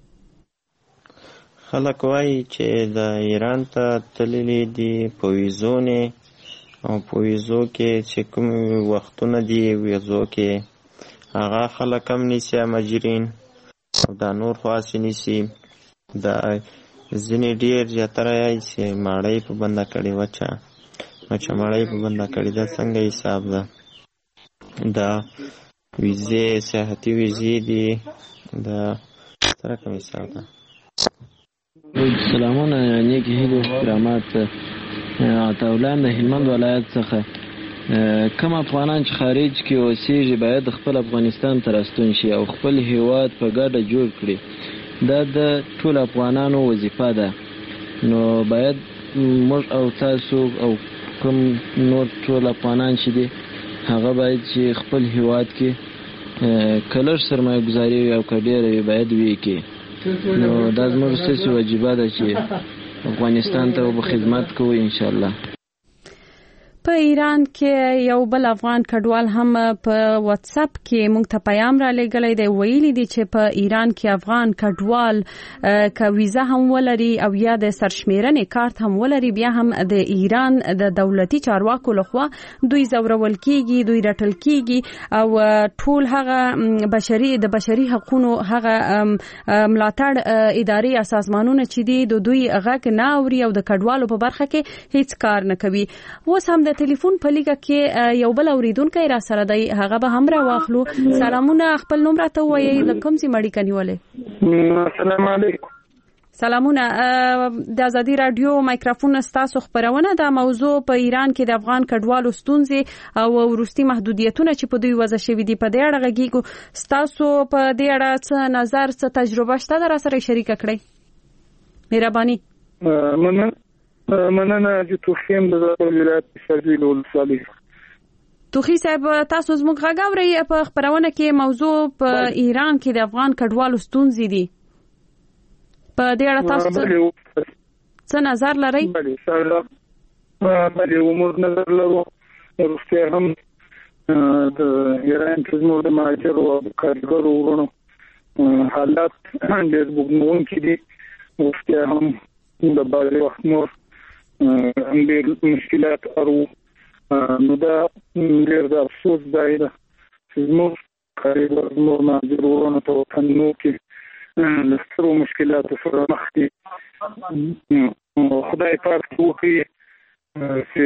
خلک وایي چې د ایران ته تللی دي په ویزونه او په ویزو کې چې کوم وختونه دي ویزو کې هغه خلک هم نیسي مهاجرین او دا نور خاص نیسي دا ځینې ډېر زیاتره یې چې ماړی په بنده کړې وچه نو چې ماړی په بنده کړې دا څنګه حساب ده دا ویزې سیاحتي ویزې دي د ستره کمیسا ده. سلامونه، نیکی هیلې احترامات. عطاالله د هلمند ولایت څخه کوم افغانان چې خارج کې اوسېږي باید خپل افغانستان ته راستون شي او خپل هیواد په ګډه جوړ کړي. دا د ټول افغانانو وظیفه ده. نو باید موږ او تاسو او کوم نور ټول افغانان چې دي هغه باید چې خپل هیواد کې کلر سرمایه گذاري وي او که ډېره وي باید وکړي. نو دا زموږ ستاسې وجیبه ده چې افغانستان ته به خدمت کوو انشاءالله. په ایران کې یو بل افغان کډوال هم په واتس اپ کې موږ ته پیغام را لېږلی دی. ویلي دي چې په ایران کې افغان کډوال که ویزه هم ولري او یا د سرشمیرنې کارت هم ولري بیا هم د ایران د دولتي چارواکو لخوا دوی ځورول کیږي، دوی رټل کیږي او ټول هغه بشري د بشري حقوقو هغه ملاتړ ادارې یا سازمانونه چې دي د دوی غږ نه اوري او د کډوالو په برخه کې هیڅ کار نه کوي. اوس هم د ټلیفون په لیګه کې یو بل اوریدونکی را سره دی، هغه به هم را واخلو. سلامونه، خپل نوم راته ووایئ، له کوم ځای اړیکه نیولې؟ السلام علیکم. سلامونه. د ازادي رادیو مایکروفون ستاسو خبرونه د موضوع په ایران کې د افغان کډوالو ستونزې او وروستي محدودیتونه چې په دوی وضع شوي دي په دې اړه غږیږو. ستاسو په دې اړه څه نظر، څه تجربه شته در سره شریکه کړئ؟ مهرباني. مننه. مننه چې توخیم د ولایت سرجیل ولسوالۍ. توخی صاحب، تاسو زموږ غږ اورئ. په خبرونه کې موضوع په ایران کې د افغان کډوالو ستونزې دي. په دې اړه تاسو څه نظر لرئ؟ بله سره بله موږ نظر لرو. وروسته هم د ایران کې زموږ د مهاجرو او کارګرو ورونو حالات ډېر بوږنوونکي دي. وروسته هم د بعضې وخت نور ډېر مشکلات ارو. نو دا ډېر د افسوس ځای ده چې زموږ کارګر زموږ مهاجر ورونو په وطنونو کې له سترو مشکلاتو سره مخ دي. خدای پاک وکړي چې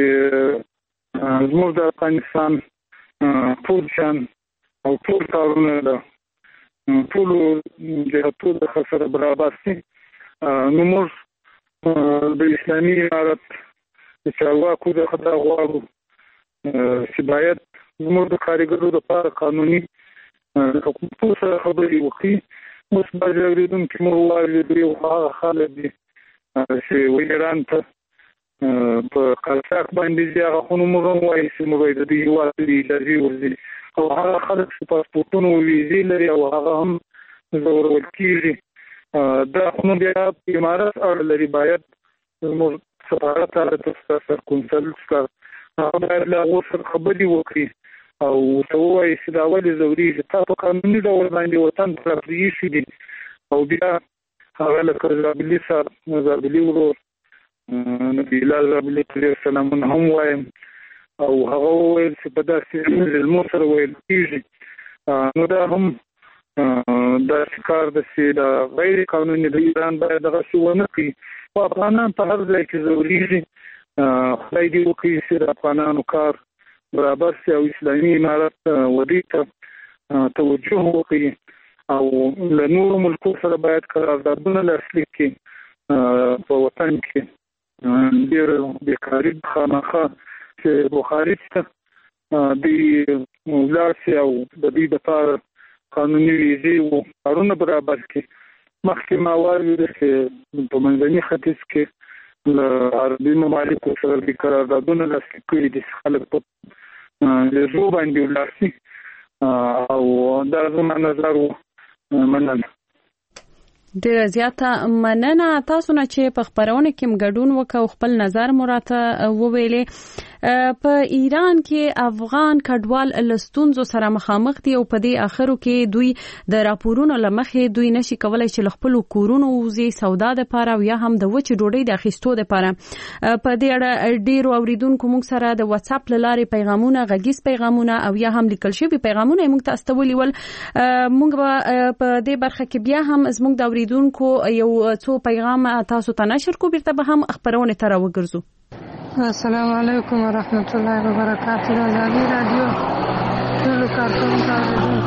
زموږ د افغانستان ټول شان او ټول کارونه د ټولو جهتو د سره برابر شي. نو موږ د اسلامي امارت د چارواکو د خدای غواړو چې باید زموږ د کارګرو لپاره قانوني حقوقو سره خبرې وکړي. اوس بعضې اورېدونکي موږ وایي دوی هغه خلک دي چې ایران ته په قاچاق باندې ځي، هغه خو نو موږ هم وایي چې موږ د دې هېواد د اجازې ورځي او هغه خلک چې پاسپورټونه او ویزې لري او هغه هم ځورول کېږي. دا خو نو بیا په امارت اړه لري. باید زموږ سفارت هغه ته سر کونسل څخه هغه باید له هغو سره خبرې وکړي او ورته ووایي چې دا ولې ځورېږي، تا په قانوني ډول باندې وطن ته راپرېښي دي. او بیا هغه لکه زابلي صاحب زابلي ورور نبي الله زابلي ته ډېر سلامونه هم وایم او هغه وویل چې په داسې علمو سره ویل کېږي. نو دا هم داسې کار ده چې د غیر قانوني د ایران باید دغسې ونه کړي. خو افغانان په هر ځای کې ځورېږي. خدای دې وکړي چې د افغانانو کار برابر شي او اسلامي امارت ودې ته توجه وکړي او له نورو ملکو سره باید قراردادونه لاسلیک کړي. په وطن کې ډېر بېکاري خامخا چې بخاري ته دوی ولاړ شي او د دوی دپاره قانوني ویزې و کارونه برابر کړي. مخکې ما واورېده چې په منځني ختیځ کې له عربي ممالکو سره دوی قراردادونه لاسلیک کړي دي چې خلک په لېزو باندې ولاړ شي او دا زما نظر و. مننه. ډیره زیاته مننه تاسو نه چې په خبرونه کې مګډون وکاو خپل نظر مراته وویلې. په ایران کې افغان کډوال لستونزو سره مخامخ دي او په دې اخرو کې دوی د راپورونو لمخې دوی نشي کولای چې خپل کورونو وزي سودا د پاره او یا هم د وچ ډوډۍ د اخیستو د پاره. په دې اړه ډیرو اوریدونکو موږ سره د واتس اپ لارې پیغامونه غږیز پیغامونه او یا هم لیکل شوی پیغامونه موږ ته استولي ول. موږ په دې برخه کې بیا هم زموږ د اوریدونکو یو څو پیغام تاسو ته نشر کو بیرته به هم خبرونه تر وګرځو. السلام علیکم ورحمت الله وبرکاته. ازادي رادیو ټول کارکونکو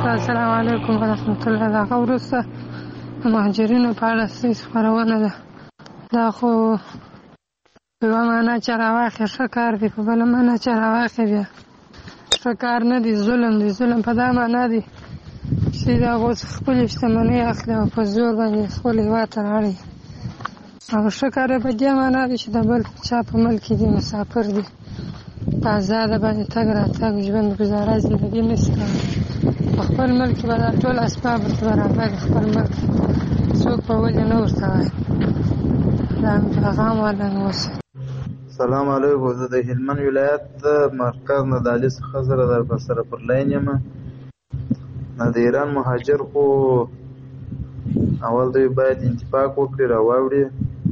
السلام علیکم ورحمت الله. دا وروسته مهاجرینو په اړه څه خبرونه ده؟ دا خو په یوه معنا چې راواخې ښه کار دی، په بله معنا چې راواخې بیا ښه کار نه دی، ظلم دی. ظلم په دا معنا دی چې د هغو خپلې شتمنۍ اخلي او په زور باندې خپل هېواد ته راوړي. او ښه کار په دې معنا دی چې د بل چا په ملک کې دی، مسافر دی، په ازاده باندې تګ راتګ ژوند ګزاره زندګي نشي کولی. په خپل ملک کې به دا ټول اسباب ورته برابر خپل ملک څوک به ولې نه ورته وایي. دا مې پیغام ورله اوسه. سلام علیکم. زه د هلمند ولایت د مرکز نه د علي څخه زره در په سره پر لاین یم. د ایران مهاجر خو اول دوی باید انتفاق وکړي، راواوړي.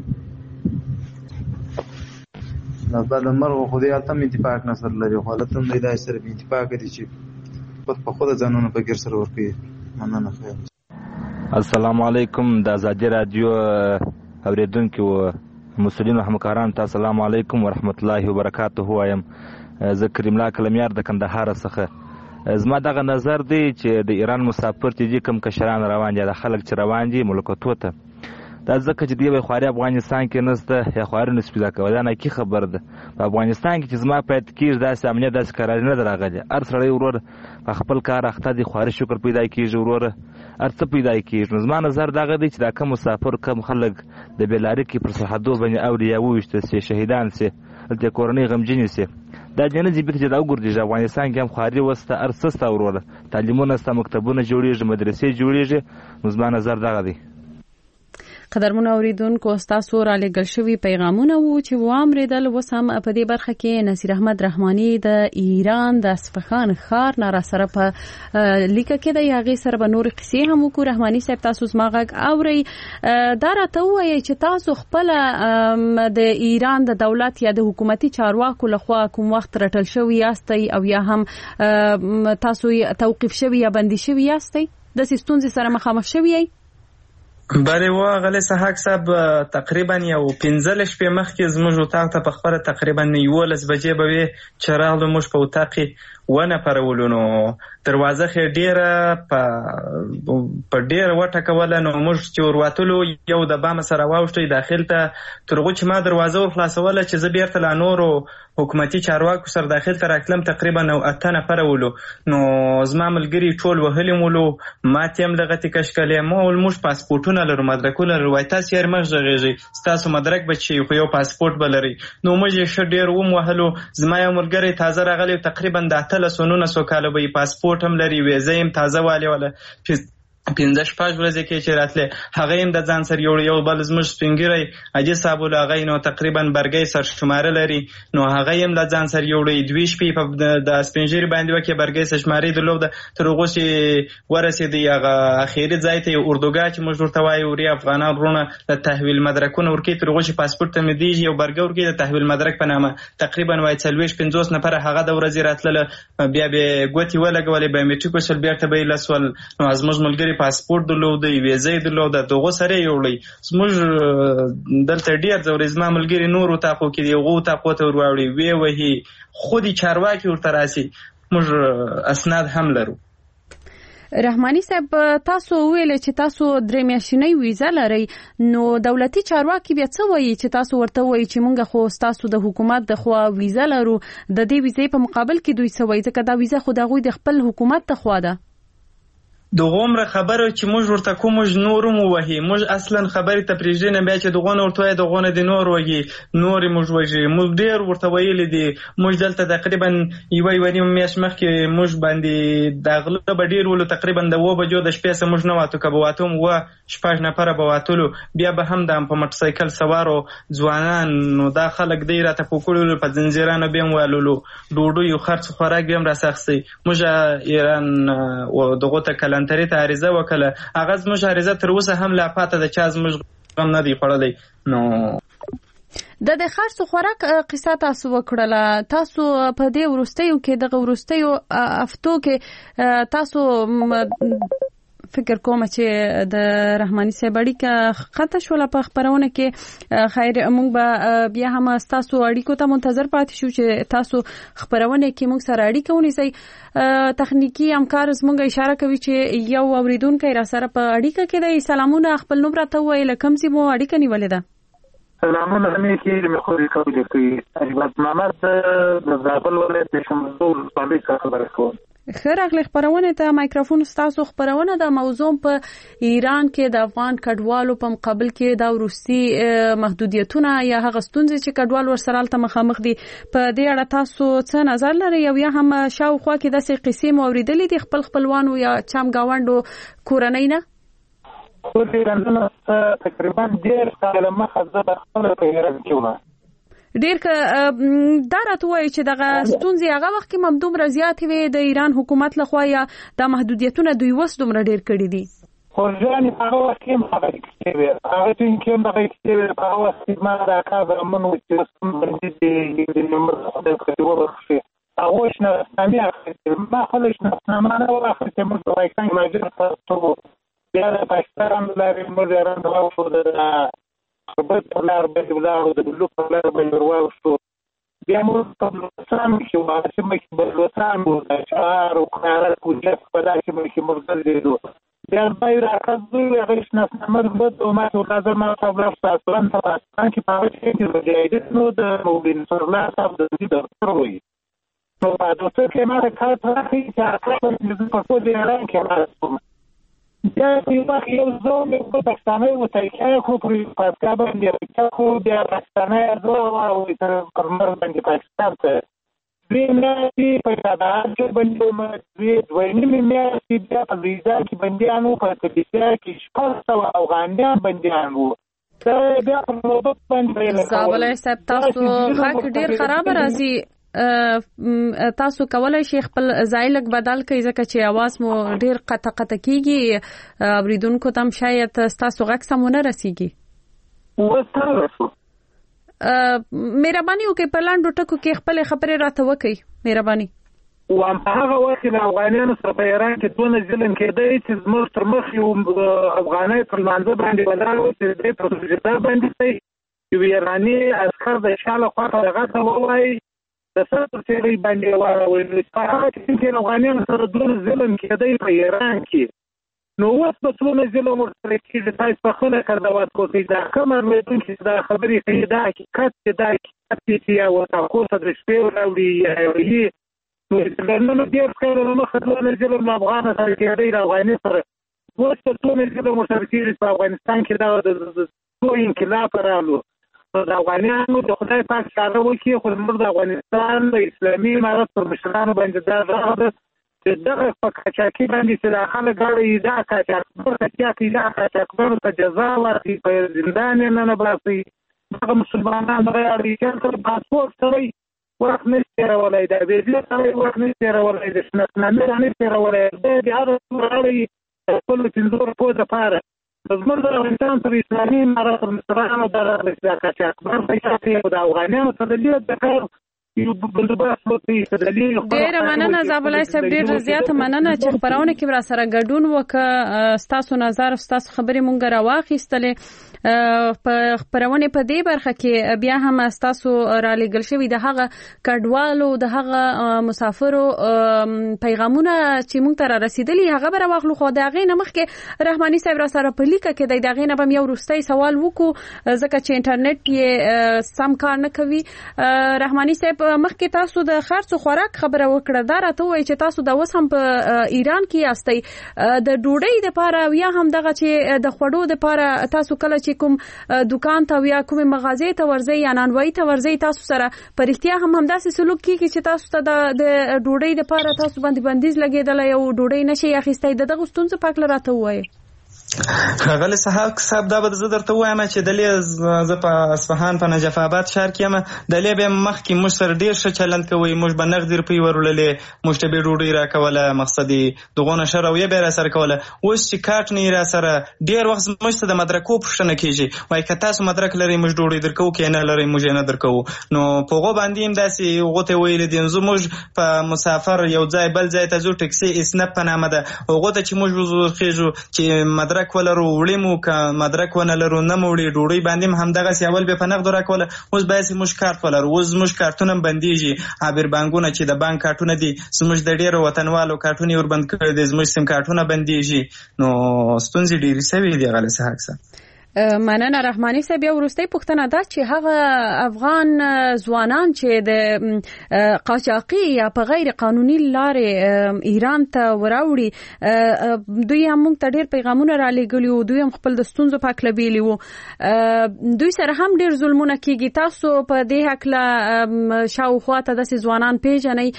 نه بعد مرغ خو دوی هلته هم انتفاق نه سره لري، خو هلته هم دوی داسې صرف انتفاق دي چې خود په خوده ځانونه په ګیر سره ورکوي. مننه. خیر. السلام علیکم. د ازادي راډیو اورېدونکي و مسؤلینو همکارانو ته السلام علیکم ورحمت الله وبرکاته وایم. زه کریم الله کلمیار د کندهار څخه. زما دغه نظر دی چې د ایران مسافر چې دي کوم کشران روان دي، د خلک چې روان دي ملکتو ته، دا ځکه چې دوی به خواري افغانستان کې نشته یا خواري نشي پیدا کولی. دا نکي خبر ده. په افغانستان کې چې زما په اعتقاد کېږي داسې امنیت داسې قراري نه ده راغلی. هر سړی ورور په خپل کار اخته دی، خواري شکر پیدا کېږي، وروره هر څه پیدا کېږي. نو زما نظر دغه دی چې دا کم مسافر کم خلک د بېلاري کې پر سرحدو باندې اوړي یا وویشتل سي، شهیدان سي، هلته کورنۍ غمجنې سي. دا جنه دې بیرته چې دا وګورځي افغانستان کې هم خواري وسته، هر څه سته وروره، تعلیمونه سته، مکتبونه جوړېږي، مدرسې جوړېږي. نو زما نظر دغه دی. قدرمن اوریدونکو ستاسو را لګل شوی پیغامونه وو چې وامریدل. اوس هم په دې برخه کې نصیر احمد رحماني د ایران د اصفهان ښار نه را سره په لیکه کې د هغې سره به نورې قصې هم وکړو. رحماني صاحب تاسو زما غږ اورئ. دا راته ووایئ چې تاسو خپله د ایران د دولت یا د حکومتي چارواکو لخوا کوم وخت رټل شوي یاستئ او یا هم تاسو توقیف شوي یا بندي شوي یاستئ؟ داسې ستونزې سره مخامخ شوي یئ؟ بله واغلی صحاک صاحب تقریبا یو پنځه شپې مخکې زموږ اتاق ته په خپله تقریبا یولس بجې به وې چې راغلو. موږ په اتاق کې ونفرولو، نو دروازه خې ډېره په ډېره وټکوله. نو موږ چې وروتلو یو د بامه سره واوښتو داخل ته، تر هغو چې ما دروازه ور خلاصوله چې زه بېرته لا نورو حکومتي چارواکو سره داخل ته راتلم، تقریبا نو اته نفره ولو. نو زما ملګري ټول وهلي مولو، ماتې هم دغتې کش کړلې. ما ویل موږ پاسپورټونه لرو، مدرکونه لرو. وایي تاسو یې مه غږېږئ، ستاسو مدرک به چې خو یو پاسپورټ به لرئ. نو موږ یې ښه ډېر وموهلو. زما یو ملګری تازه راغلی، تقریبا د اتلسو نولسو کاله به یې پاسپورټ هم لري، ویزه یې هم تازه والې وله، پنځه شپږ ورځې کې چې راتلې. هغه هم د ځان سره یوړ. یو بل زموږ سپین ږیری حاجي صاحب ول، هغه نو تقریبا برګۍ سرشماره لري، نو هغه هم د ځان سره یوړ. دوی شپې په د سپین ږیري باندې وکړې برګۍ سرشمارې درلوده. تر هغو چې ورسېدی هغه اخري ځای ته اردوګاه چې موږ ورته وایو، ورې افغانان وروڼه د تحویل مدرکونه ورکوي. تر هغو چې پاسپورټ ته مې دیږي یو برګه ورکوي د تحویل مدرک په نامه. تقریبا وایي څلوېښت پنځوس نفره هغه د ورځې راتلله. بیا به یې ګوتې ولګولې، بایومټریک وشول، بېرته به یې لسول. نو زموږ ملګري پاسپورټ درلوده، ویزه یې درلوده، دغو سره یې یوړی. زموږ دلته ډېر ځورې زما ملګري نور اتاقو کې دي، هغو اتاقو ته ور واوړي، ویې وهي، خود یې چارواکي ورته راسي. موږ اسناد هم لرو. رحماني صاحب تاسو ویل چې تاسو درې میاشتنۍ ویزه لرئ، نو دولتي چارواکي بیا څه وایي چې تاسو ورته وایي چې مونږ خو تاسو د حکومت د خوا ویزه لرو، د دې ویزې په مقابل کې دوی څه وایي؟ ځکه دا ویزه خو د هغوی د خپل حکومت د خوا ده. دغه عمره خبره چې موږ ورته کوم موږ نورم ووهي، موږ اصلا خبرې ته پرېږدي نه، بیا چې دغه نه ورته وایي دغه نه د نور وږي، نور یې موږ وږي. موږ ډېر ورته ویلي دي. موږ دلته تقریبا یوه یوه نیمه میاشت مخکې موږ باندې د غله به ډېر ولو، تقریبا د اوه بجو د شپې څخه موږ نه واتو، که به واتو هم اوه شپږ نفره به واتلو. بیا به هم د په موټرسایکل سوارو ځوانان، نو دا خلک دی راته پوکړلو، په ځنځیرانو به هم والولو، ډوډۍ او خرڅ خوراک به هم راسختی. موږ ایران دغه ته کلانتري ته عریضه وکړه، هغه زموږ عریضه تر اوسه هم لا پاته ده، چا زموږ غم نه دی خوړلی. نو د د خرڅ خوراک قصه تاسو وکړله. تاسو په دې وروستیو کې دغه وروستیو هفتو کې تاسو فکر کوم چې د رحماني صاحب اړیکه خطه شوله په خبرونه کې. خیر موږ به بیا هم تاسو اړیکو ته منتظر پاتې شو چې تاسو خبرونه کې موږ سره اړیکه ونیسئ. تخنیکی همکار زموږ اشاره کوي چې یو اوریدونکو را سره په اړیکه کې دی. سلامونه، خپل نوم راته ووایئ، له کوم ځای مو اړیکه نیولې ده؟ سلامونه، همې کې مې خوري کوي کوي عبادت محمد د زابل ولایت د شمال ولسوالۍ څخه خبرې کوم. ښه راغلی خبرونه ته. مایکروفون ستاسو. خبرونه د موضوع په ایران کې د افغان کډوالو په مقابل کې د وروستي محدودیتونه یا هغه ستونزې چې کډوال ورسره هلته مخامخ دي، په دې اړه تاسو څه نظر لرئ؟ او یا هم شاوخوا کې داسې کیسې مو اورېدلې دي خپل خپلوانو یا چمګاونډو کورنۍ نه؟ ټول ایرانونه تقریبا ډېر کاله مخه زه به خپله په ایران کې وم. ډیر که دا راته وایي چې دغه ستونزې هغه وخت کې هم دومره زیاتې وې د ایران حکومت لخوا، یا دا محدودیتونه دوی اوس دومره ډیر کړي دي؟ خو ځانې په هغه وخت کې هم هغه کیسې وې، هغه ټیم کې هم دغه کیسې وې. په هغه وخت کې زما د اکا زامن وو چې اوس هم بندي دي، د نمبر خدای کړي وبخښي، هغوی شناخته اخیستې. ما خپله شناختنامه نه وه اخیستې. موږ په پاکستان کې مهاجر پښتو وو، بیا د پاکستان له لارې موږ ایران ته واوښتو، د خبرت پر لار باندې ولاړو، د بلوک پر لار باندې ورواوښتو. بیا موږ په بلوچستان کې وو، هغه سیمه کې بلوچستان وو، د اشعار او قرارت کوجف په دا سیمه کې موږ ګرځېدو. بیا ما یې راکړ دوی هغه شناختنامه درلود او ما ته ورته زه ما ته ولاړ ساسوان ته پاکستان کې په هغه ټایم کې مجاهدینو د مولوي نصرالله صاحب د دوی دفتر وایي. نو په دفتر کې ما ته کارت راکړی چې هغه په زه په ټول ایران کې عمل کوم. بیا په وخت یو ځوان په پاکستاني وتایکه خو پر پاسکا باندې خو بیا پاکستاني ځوان او تر پرمر باندې پاکستان ته دوی نه په تدارک کې باندې دوی دوی نیمه میاشتې بیا په ویزا کې بندیانو په تبلیغ کې شپږ سوه افغانان بندیانو. بیا په نوبت باندې زابل صاحب تاسو غږ ډیر خراب راځي. تاسو کولای شئ خپل ځای لږ بدل کړئ ځکه چې اواز مو ډیر قطع قطع کیږي، اوریدونکو ته هم شاید تاسو غږ سم ونه رسیږي. مهرباني وکړئ په لاندو ټکو کې خپل خبرې راته وکړئ. مهرباني. وام په هغه وخت کې د افغانانو سره په ایران کې دونه ظلم کېدی چې زموږ تر مخ یو افغانۍ پر لمانځه باندې ولاړ و چې دی په سجده باندې یو ایراني عسکر د شا له خوا ته هغه ته ووایي د سر پر څېرې باندې واړوئ. په هغه ټیم کې افغانانو سره دونه ظلم کېدی په ایران کې، نو اوس به څومره ظلم ورسره کېږي. تاسو په خپله قضاوت وکړئ. دا کوم اورېدونکي چې دا خبرې کوي دا حقیقت دی، دا حقیقت دی چې یا ورته کوسه د شپې راوړي یا وایي. نو انټرنټونو ډېر کاله مخکې دونه ظلم له افغانه سره کېدی، د افغاني سره اوس په څومره ظلم ورسره کېږي. په افغانستان کې دا د څو انقلاب راغلو، د افغانانو د خدای پاک اشاره وکړي، خو زموږ د افغانستان د اسلامي امارت پر مشرانو باندې دا غږ ده چې دغه په قاچاقي باندې چې دا خلک اړوي، دا قاچاقبر تکیه کوي، دا قاچاقبرو ته جزا ورکړي، په زندان یې ننباسي. دغه مسلمانان دغه اړوي چې هلته پاسپورټ سړی وخت نه شي تېرولی، د ویزې سړی وخت نه شي تېرولی، د شناختنامې نه شي تېرولی. دی د هر څومره اړوي د خپلو پنځو روپو دپاره زموږ د افغانستان پر اسلامي امارت مشرانو دغه د قاچاقبر تکیه کوي او د افغانانو ته د دې د کار یو بندوبست وکړي. ډېره مننه زابلای صاحب، ډېر زیاته مننه چې خبرونه کې را سره ګډون وکړه. ستاسو نظر او ستاسو خبرې مونږ راواخیستلې. په خبرونه په دې برخه کې بیا هم ستاسو را لېږل شوي د هغه کډوالو د هغه مسافرو پیغامونه چې مونږ ته را رسیدلي هغه به راواخلو. خو د هغې نه مخکې رحماني صاحب را سره په لیکه کې دی، د هغې نه به م یو وروستی سوال وکړو ځکه چې انټرنیټ یې سم کار نه کوي. رحماني صاحب مخکې تاسو د خرڅ خوراک خبره وکړه، دا راته ووایي چې تاسو د اوس هم په ایران کې یاستئ، د ډوډۍ دپاره یا هم دغه چې د خوړو دپاره تاسو کله چې کوم دکان ته یا کومې مغازې ته ورځئ یا نانوایي ته ورځئ، تاسو سره په رښتیا هم همداسې سلوک کېږي چې تاسو ته د ډوډۍ دپاره تاسو باندې بندیز لګېدلی او ډوډۍ نشئ اخیستی؟ د دغو ستونزو په هکله راته ووایئ. ښاغلی صحاق صاحب دا به زه درته ووایم چې دلې زه په اصفهان په نجف آباد ښار کې یم. دلې بیا مخکې موږ سره ډېر ښه چلند کوئ. موږ به نغدې روپۍ وروللې، موږ ته به یې ډوډۍ راکوله، مقصد یې دغونه ښه رویه به یې راسره کوله. اوس چې کارت نه یې راسره، ډېر وخت موږ ته د مدرکو پوښتنه کېږي، وایي که تاسو مدرک لرئ موږ ډوډۍ درکوو، که یې نه لرئ موږ یې نه درکوو. نو په هغو باندې هم داسې هغو ته یې ویلي دي زموږ په مسافر یو ځای بل ځای ته ځو، ټکسي اسنپ په نامه ده، هغو ته چې موږ وخېږو چې مدرک ولرو وړي مو، که مدرک ونه لرو نه مو وړي. ډوډۍ باندې هم همدغسې اول به په نغدو راکوله، اوس بایسې موږ کارت ولرو. اوس زموږ کارتونه هم بندېږي، عابر بانکونه چې د بانک کارتونه دي زموږ د ډېرو وطنوالو کارتونه یې وربند کړي دي، زموږ سیم کارتونه بندېږي. نو ستونزې ډېرې سوي دي غلی صحاق صاحب. مننه رحماني صاحب. یو وروستۍ پوښتنه ده چې هغه افغان ځوانان چې د قاچاقي یا په غیر قانوني لارې ایران ته وراوړي، دوی هم موږ ته ډېر پیغامونه را لېږلي وو، دوی هم خپل د ستونزو په هکله ویلي وو، دوی سره هم ډېر ظلمونه کېږي. تاسو په دې هکله شاوخوا ته داسې ځوانان پیژنئ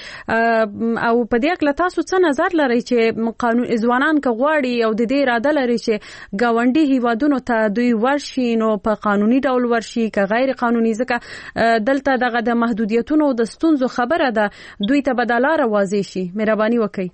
او په دې هکله تاسو څه نظر لرئ چې ځوانان که غواړي او د دې اراده لري چې ګاونډي هیوادونو ته دوی ورشي نو په قانوني ډول ورشي که غیر قانوني؟ ځکه دلته دغه د محدودیتونو د ستونزو خبره ده، دوی ته به دا لاره واضح شي. مهرباني وکړئ.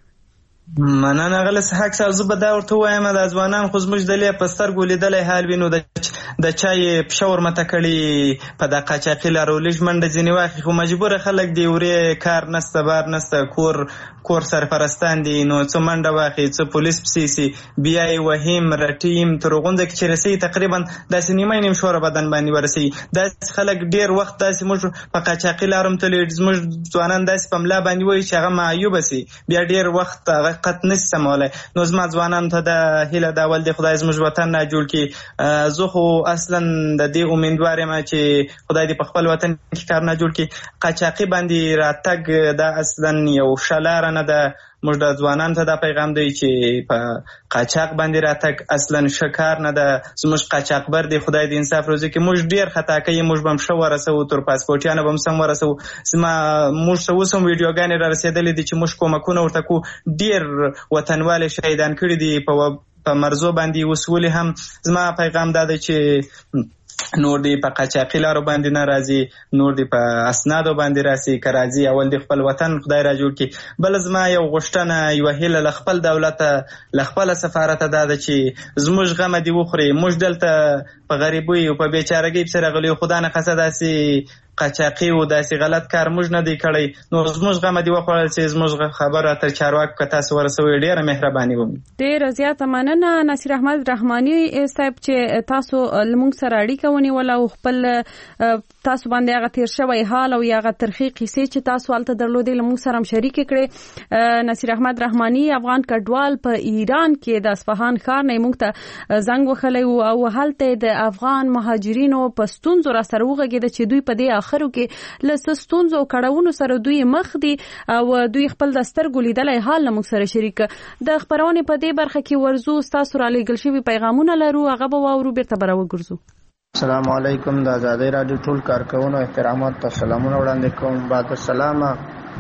مننه غلی صحاق صاحب. زه به دا ورته ووایم دا ځوانان خو زموږ دلې په سترګو لیدلی حال وي، نو د چا یې پښه ورمته کړي په دا قاچاقي لارو لږ منډه ځینې واخلي، خو مجبوره خلک دی، ورې کار نسته، بار نسته، کور کور سرپرستان دي، نو څه منډه واخلي، څه پولیس پسې سي، بیا یې وهیم رټیم تر غونډه کې چې رسوي تقریبا داسې نیمه نیم شوره بدن باندې ورسوي. داسې خلک ډېر وخت داسې موږ په قاچاقي لارو هم تللي، زموږ ځوانان داسې په ملا باندې وایي چې هغه معیوبه سي، بیا ډېر وخت هغه قط نشي سمولی. نو زما ځوانانو ته د هیله دا ول دی خدای زموږ وطن نه جوړ کړي. زه خو اصلا د دې امیدوار یم چې خدای دې په خپل وطن کې کار نه جوړ کړي. قاچاقي باندې راتګ دا اصلا یو ښه لاره نه ده. موږ د ځوانانو ته دا پیغام دی چې په قاچاق باندې راتګ اصلا ښه کار نه ده. زموږ قاچاقبر دی خدای دې انصاف روزي کې، موږ ډېر خطا کوي، موږ به هم ښه ورسوو، تر پاسپورټیانو به هم سم ورسوو. زما موږ ته اوس هم ویډیوګانې را رسېدلې دي چې موږ کومکونه ورته کوو. ډېر وطنوال شهیدان کړي دي په په مرزو باندې. اوس ولې هم زما پیغام دا دی چې نور دی په قاچاقي لارو باندې نه راځي، نور دی په اسنادو باندې راسي، که راځي اول دی خپل وطن خدای را جوړ کړي. بل زما یو غوښتنه یوه هیله له خپل دولته له خپله سفارته دا ده چې زموږ غمه دې وخوري. موږ دلته په غریبۍ او په بېچارګۍ پسې راغلي یو، خدا نخواسته داسې قاچاقي و داسې غلط کار موږ نه دی کړی. نو زموږ غمه دې وخوړل چې زموږ خبره تر چارواکو که تاسو ورسوئ ډېره مهرباني به وي. ډېره زیاته مننه نصیر احمد رحماني صاحب چې تاسو له موږ سره اړیکه ونیوله او خپل تاسو باندې هغه تیر شوی حال او هغه ترخی قصې چې تاسو هلته درلودې له موږ سره هم شریکې کړې. نصیر احمد رحماني افغان کډوال په ایران کې د اصفهان ښار نه موږ ته زنګ وهلی و او هلته د افغان مهاجرینو په ستونزو را سره وغږېده چې دوی په دې اخرو کې له څه ستونزو او کړاوونو سره دوی مخ دي او دوی خپل د سترګو لیدلی حال له موږ سره شریک. د خپرونې په دې برخه کې ورزو ستاسو را لېږل شوي پیغامونه لرو، هغه به واورو، بیرته به راوګرځو. السلام علیکم. د ازادۍ راډیو ټول کارکوونکو احترامات ته سلامونه وړاندې کوم. بعد السلام.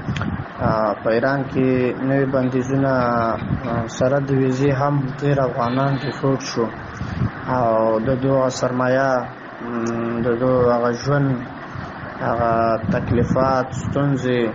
په ایران کې نوې بندیزونه سره د ویزې هم ډېر افغانان ریپورټ شو او د دوه سرمایه د دوه هغه ژوند هغه تکلیفات ستونزې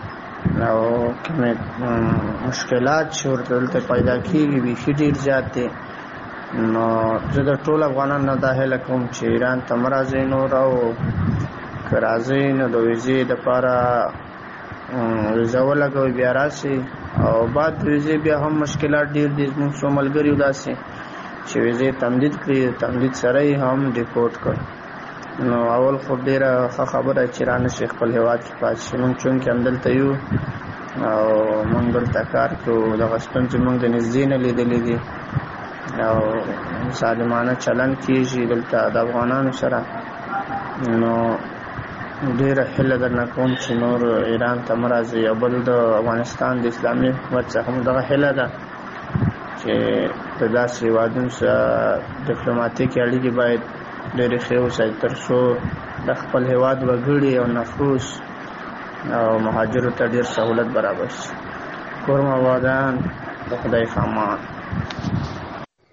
او کومې مشکلات چې ورته دلته پیدا کېږي بیخي ډېر زیات دي. نو زه د ټول افغانانو نه دا هیله کوم چې ایران ته مه راځئ نور، او که راځئ نو د ویزې دپاره ویزه ولګوئ بیا راسئ. او بعد د ویزې بیا هم مشکلات ډېر دي. زموږ څو ملګري یو داسې چې ویزې تمدید کړي، تمدید سره یې هم ډیپورټ کړ. نو اول خو ډېره ښه خبره چې را نشي خپل هېواد کې پاتې شي. موږ چونکې همدلته یو او موږ دلته کار کوو، دغه ستونزې موږ د نږدې نه لیدلې دي او ظالمانه چلند کېږي دلته د افغانانو سره. نو ډېره هیله درنه کوم چې نور ایران ته مه راځئ. او بل د افغانستان د اسلامي حکومت څخه هم دغه هیله ده چې د داسې هېوادونو سره ډیپلوماتیکې اړیکې باید ډېرې ښې وساتي تر څو د خپل هېواد وګړي او نفوس او مهاجرو ته ډېر سهولت برابر شي. کورم آبادان، د خدای خامان.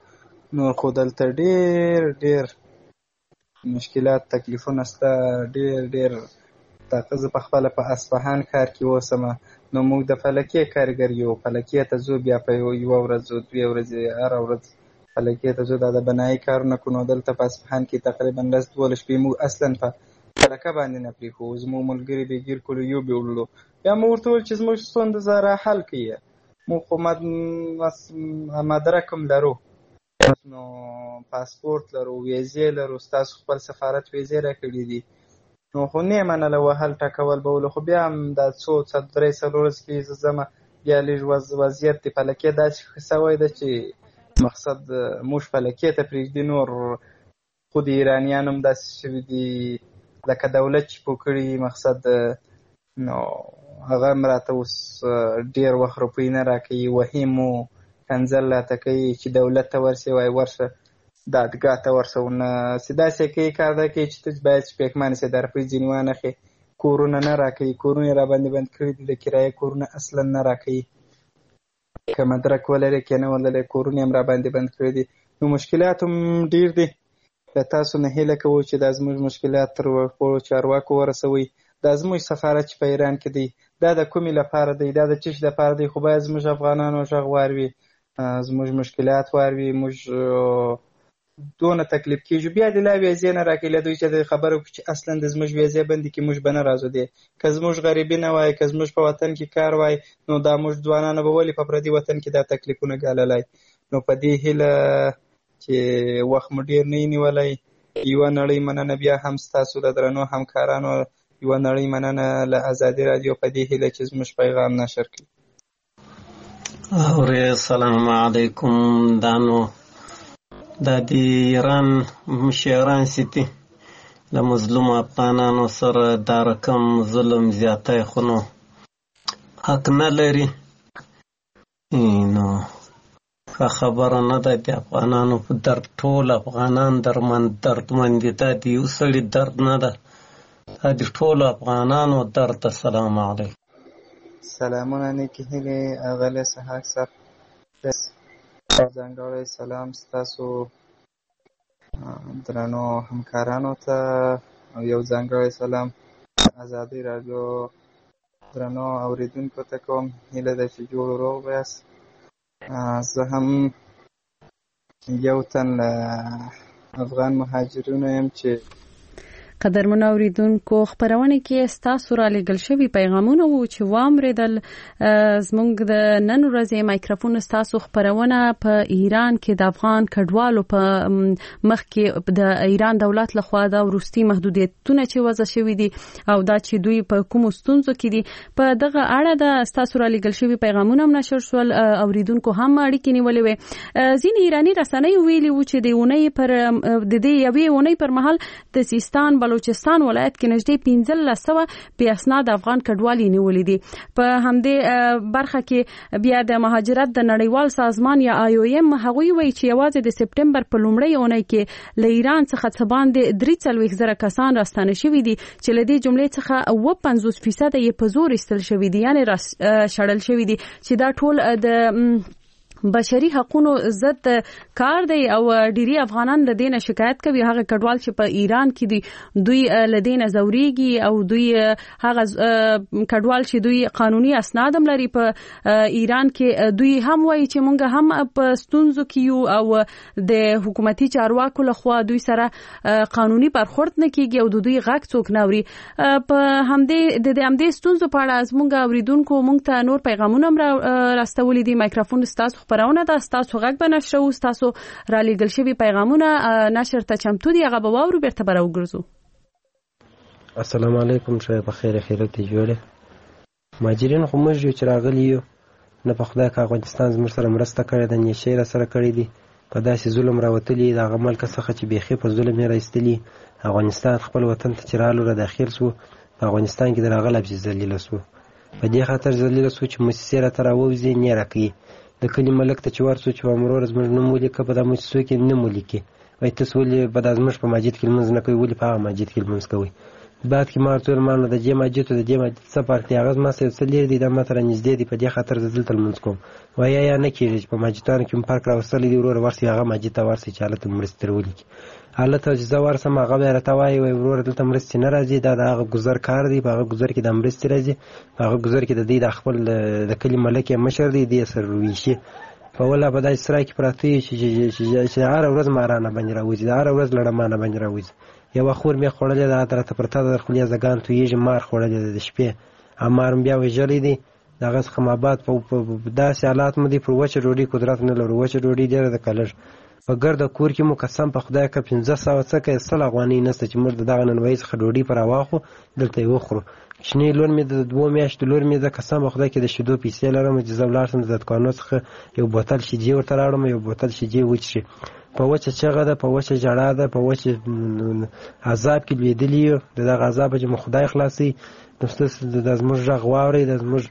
نور خو دلته ډېر ډېر مشکلات تکلیفونه شته، ډېر ډېر دغه زه په خپله په اصفهان ښار کې اوسم، نو موږ د فلکې کارګر یو، فلکې ته ځو، بیا په یوه ورځ ځو، دوې ورځې هره ورځ فلکې ته ځو، دا د بنایي کارونه کوو. نو دلته په اصفهان کې تقریبا لس دولس شپې موږ اصلا په فلکه باندې نه پرېښو. زموږ ملګري دې ګیر کړو، یو بې وړلو، بیا مو ورته وویل چې زموږ ستونزه زه را حل کړي، موږ خو مدرک هم لرو، نو پاسپورت لرو، ویزې لرو، ستاسو خپل سفارت ویزې راکړي دي، نو خو نه یې منله، وهل ټکول به ولو. خو بیا هم دا څو درې څلور ورځې کې زه ځمه، بیا لږ وضعیت د فلکې داسې ښه سوی ده چې مقصد موږ فلکې ته پرېږدي. نور خو د ایرانیان هم داسې شوي دي لکه دولت چې پوه کړي، مقصد نو هغه هم راته اوس ډېر وخت روپۍ نه راکوي، وهي مو کنځل راته کوي چې دولت ته ورسې وایي ورشه دادګاه ته ورشه، ونهسې داسې کوي کار دا کوي چې ته باید شپېکمن سې، دا روپۍ ځینې وانخلې، کورونه نه راکوي، کورونه یې راباندې بند کړي دي، د کرایې کورونه اصلا نه راکوي، که مدرک ولرې که نه ولرې کورونه هم راباندې بند کړي دي. نو مشکلات هم ډېر دي. له تاسو نه هیله کوو چې دا زموږ مشکلات تر خپلو چارواکو ورسوئ. دا زموږ سفارت چې په ایران کې دی، دا د کومې لپاره دی، دا د څه شي لپاره دی؟ خو باید زموږ افغانانو غږ واروي، زموږ مشکلات واروي، موږ دونه تکلیف کېږو، بیا دې لا ویزې نه راکوي، له دوی چې د خبره وکړي چې اصلا د زموږ ویزې بندې کړي، موږ به نه راځو دی. که زموږ غریبي نه وای، که زموږ په وطن کې کار وای، نو دا موږ ځوانانو به ولې په پردي وطن کې دا تکلیفونه ګاللی؟ نو په دې هیله چې وخت مو ډېر نه یې نیولی، یوه نړۍ مننه بیا هم ستاسو د درنو همکارانو، یوه نړۍ مننه له ازادي راډیو، په دې هیله چې زموږ پیغام نشر کړي. اورې السلام علیکم. دا نو دا د ایران مشران سیتي له مظلوم افغانانو سره دا رقم ظلم زیاتی، خو نو حق نه لري، نو ښه خبره نه ده. د افغانانو په درد ټول افغانان درمند دردمند دي، دا د یو سړي درد نه ده، دا د ټولو افغانانو درد. السلام علیکم. سلامونه، نیکې هیلې اغلی سحاق صاحب، ځانګړی سلام ستاسو درنو همکارانو ته، او یو ځانګړی سلام ازادي راډیو درنو اوریدونکو ته کوم. هیله ده چې جوړ روغ بیاست. زه هم یو تن افغان مهاجرینو یم چې قدرمن اوریدونکو، خبرونه کې ستاسو را لګل شوی پیغامونه وو چې وامریدل. زموږ د نن ورځې مایکروفون ستاسو خبرونه په ایران کې د افغان کډوالو په مخ کې د ایران دولت لخوا د وروستي محدودیتونه چې وضع شوی دي او دا چې دوی په کوم ستونزو کې دي، په دغه اړه د ستاسو را لګل شوی پیغامونه هم نشر شول. اوریدونکو هم اړیکې نیولې وې. ځینې ایرانی رسنۍ ویلي وو چې د اونۍ پر د دې یوې اونۍ پر مهال د سیستان بلوچستان ولایت کې نږدې پنځلس سوه بې اسناد افغان کډوال نیولې دي. په همدې برخه کې بیا د مهاجرت د نړیوال سازمان یا آی او ایم هغوی وایي چې یوازې د سپټمبر په لومړۍ اونۍ کې له ایران څخه څه باندې درې څلوېښت زره کسان راستانه شوي دي، چې له دې جملې څخه اوه پنځوس فیصده یې په زور ایستل شوي دي، یعنې شړل شوي دي، چې دا ټول د بشري حقوقو ضد کار دی. او ډیری افغانان له دې نه شکایت کوي، هغه کډوال چې په ایران کې دي دوی له دې نه زوريږي، او دوی هغه کډوال چې دوی قانوني اسناد هم لري په ایران کې، دوی هم وایي چې مونږ هم په ستونزو کې یو، او د حکومتي چارواکو لخوا دوی سره قانوني برخورد نه کیږي او دوی غږ څوک نه اوري. په همدې د همدې ستونزو په اړه زموږ اوریدونکو مونږ ته نور پیغامونه هم راستولي دي. مایکروفون ستاسو خبرونه ده، ستاسو غږ به نشرو، ستاسو را لېږل شوي پیغامونه نشر ته چمتو دي، هغه به واورو، بیرته به راوګرځو. السلام علیکم. شاید په خیر خیرت جوړه مهاجرین خو موږ یو چې راغلي یو، نه په خدای که افغانستان زموږ سره مرسته کړې ده، نه شی را سره کړی دي، په داسې ظلم راوتلي د هغه ملک څخه چې بیخي په ظلم یې راایستلي. افغانستان خپل وطن ته چې رالو را داخل سو، په افغانستان کې د راغله لفظ ذلیله سو، په دې خاطر ذلیله سو چې موسسې راته راووځي نه راکوي. د کلي ملک ته چې ورسو چې امرور زموږ نوم ولیکه، په دا موسسو کې نه مو لیکي، وایي تاسو ولې په دا زموږ په مسجد کې لمونځ نه کوئ، ولې په هغه مسجد کې لمونځ کوئ؟ بعد کې ما ورته ویل ما نو د دې مسجد او د دې مسجد څه فرق دی؟ هغه زما سره څه لرې دی، دا ماته رانږدې دی، په دې خاطر زه دلته لمونځ کوم. وایي یا یا نه کېږي چې په مسجدانو کې مو فرق راوستلی دی، وروره ورسئ هغه مسجد ته ورسئ چې هلته مرستې ترې ولیکي. هلته چې زه ورسم هغه بیا راته وایي وایي وروره دلته مرستې نه راځي، دا د هغه ګذر کار دی، په هغه ګذر کې دا مرستې راځي، په هغه ګذر کې د دوی د خپل د کلي ملک یې مشر دی، دې سره رویشي په وله په داسې سرای کې پراته وي چې هره ورځ مارانه باندې راوځي، د هره ورځ لړمانه باندې راوځي. یوه خور مې خوړلې ده، هلته راته پرته ده، د خولې زګان تویېږي، مار خوړلې ده د شپې، مار مې بیا وژلی دی. د هغه څخه مابعد په داسې حالات مو دی پر وچه ډوډۍ قدرت نه لرو، وچه ډوډۍ ډېره ده که لږ. په ګرده کور کې مو قسم په خدای که پنځه سوه څه که سل افغانۍ نشته چې موږ د دغه نانوایي څخه ډوډۍ په راواخلو دلته یې وخورو. کوچنۍ لور مې د دوو میاشتو لور مې ده، قسم په خدای کې د شیدو پیسې لرم چې زه ولاړ شم د دکانو څخه یو بوتل شیدې ورته راوړم، یو بوتل شیدې وڅښي. په وچه چغه ده، په وچه ژړا ده، په وچه عذاب کې لوېدلي یو. د دغه عذابه چې مو خدای خلاصوي، د زموږ غږ واورئ، د زموږ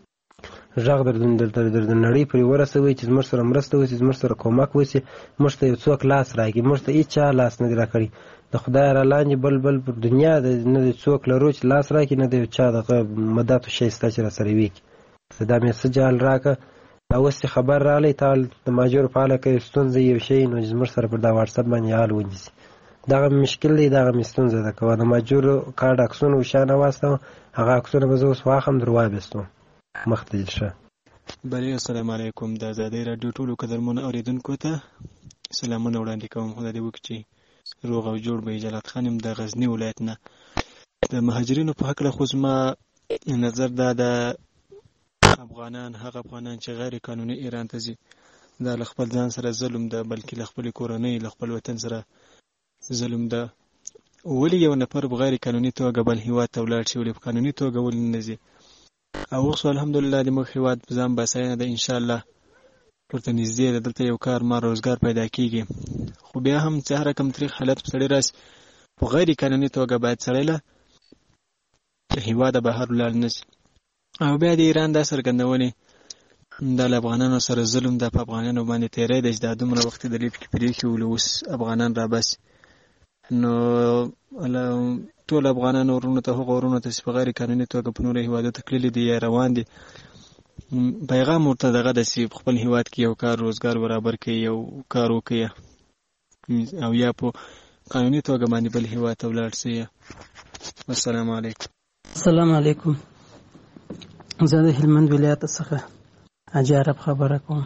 غږ د نړۍ پرې ورسوئ چې زموږ سره مرسته وشي، زموږ سره کومک وشي، موږ ته یو څوک لاس راکړي. موږ ته هېچا لاس نه دی راکړی، د خدای را لاندې بل بل پر دنیا نه د څوک لرو چې لاس راکړي، نه د یو چا دغه مدد او شی شته چې راسره وکړي. دا مې څه جال راکړه، دا اوس چې خبر راغلی تا د مهاجرو په حاله کې ستونزه یو شی نو زموږ سره پر دا واټساپ باندې حال ونیسي. دغه مشکل دی، دغه مې ستونزه ده. که د مهاجرو کارډ عکسونه وشانه واستوم، هغه عکسونه به زه اوس واخلم در وابستم. مخ ته دې ښه. بله السلام علیکم. د ازادۍ راډیو ټولو قدرمنو اورېدونکو ته سلامونه وړاندې کوم. خدای دې وکړي چې روغ او جوړ به. جلات خان یم د غزني ولایت نه. د مهاجرینو په هکله خو زما نظر دا د افغانان هغه افغانان چې غیر قانوني ایران ته ځي، دا له خپل ځان سره ظلم ده، بلکې له خپلې کورنۍ له خپل وطن سره ظلم ده. ولې یو نفر په غیر قانوني توګه بل هېواد ته ولاړ شي، ولې په قانوني توګه ولې نه ځي؟ او اوس الحمدلله د موږ هېواد په ځان بساینه ده، انشاءالله ورته نږدې ده، دلته یو کار ما روزګار پیدا کېږي. خو بیا هم چې هر رقم تریخ حالت په سړی راسي، په غیر قانوني توګه باید سړی له هېواده بهر ولاړ نه شي. او بیا د ایران دا څرګندونې دا له افغانانو سره ظلم ده، په افغانانو باندې تېری ده چې دا دومره وخت د لیب کې پرېښي ول، اوس افغانان راباسي. نو ټول افغانانو ورونو ته هغو ورونو ته چې په غیر قانوني توګه په نورو هېوادو ته تللي دي یا روان دي، پیغام ورته دغه ده چې خپل هېواد کې یو کار روزګار برابر کړي، یو کار وکړي، او یا په قانوني توګه باندې بل هېواد ته ولاړ شي. السلام علیکم. السلام علیکم. زه د هلمند ولایت څخه حاجي عرب خبره کوم.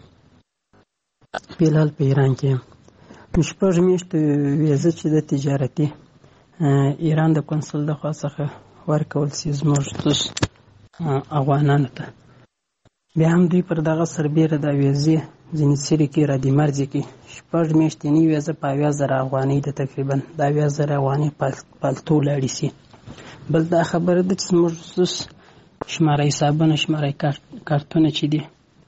فلحال په ایران کې یم. شپږ میاشتې ویزه چې د تجارتي ایران د کنسول د خوا څخه ورکول سي زموږ افغانانو ته، بیا هم دوی پر دغه سربیره د ویزې ځینې څیرې کې ردي مرزې کې شپږ میاشتنۍ ویزه په اویا زره افغانۍ ده، تقریبا د اویا زره افغانۍ پالتو ولاړې سي. بل دا خبره ده چې زموږ شماره حسابونه شماره کارتونه چې دي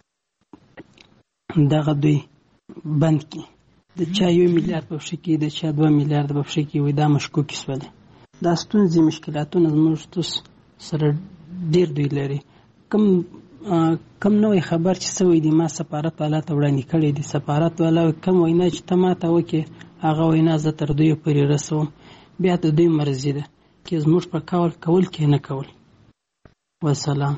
دغه دوی بند کړي، د چا یو میلیارد په پښه کې، د چا دوه میلیارد په پښه کې، وایي دا مشکوکې شولې. دا ستونزې مشکلاتونه زموږ سره ډېر دوی لري. کم کم نوی خبر چې سوی دی ما سفارت والا ته وړاندې کړی دی، سفارت والا کم وینا چې ته ما ته وکړې هغه وینا زه تر دوی پورې رسوم، بیا د دوی مرضي ده چې زموږ په کول کول کې نه کول. والسلام.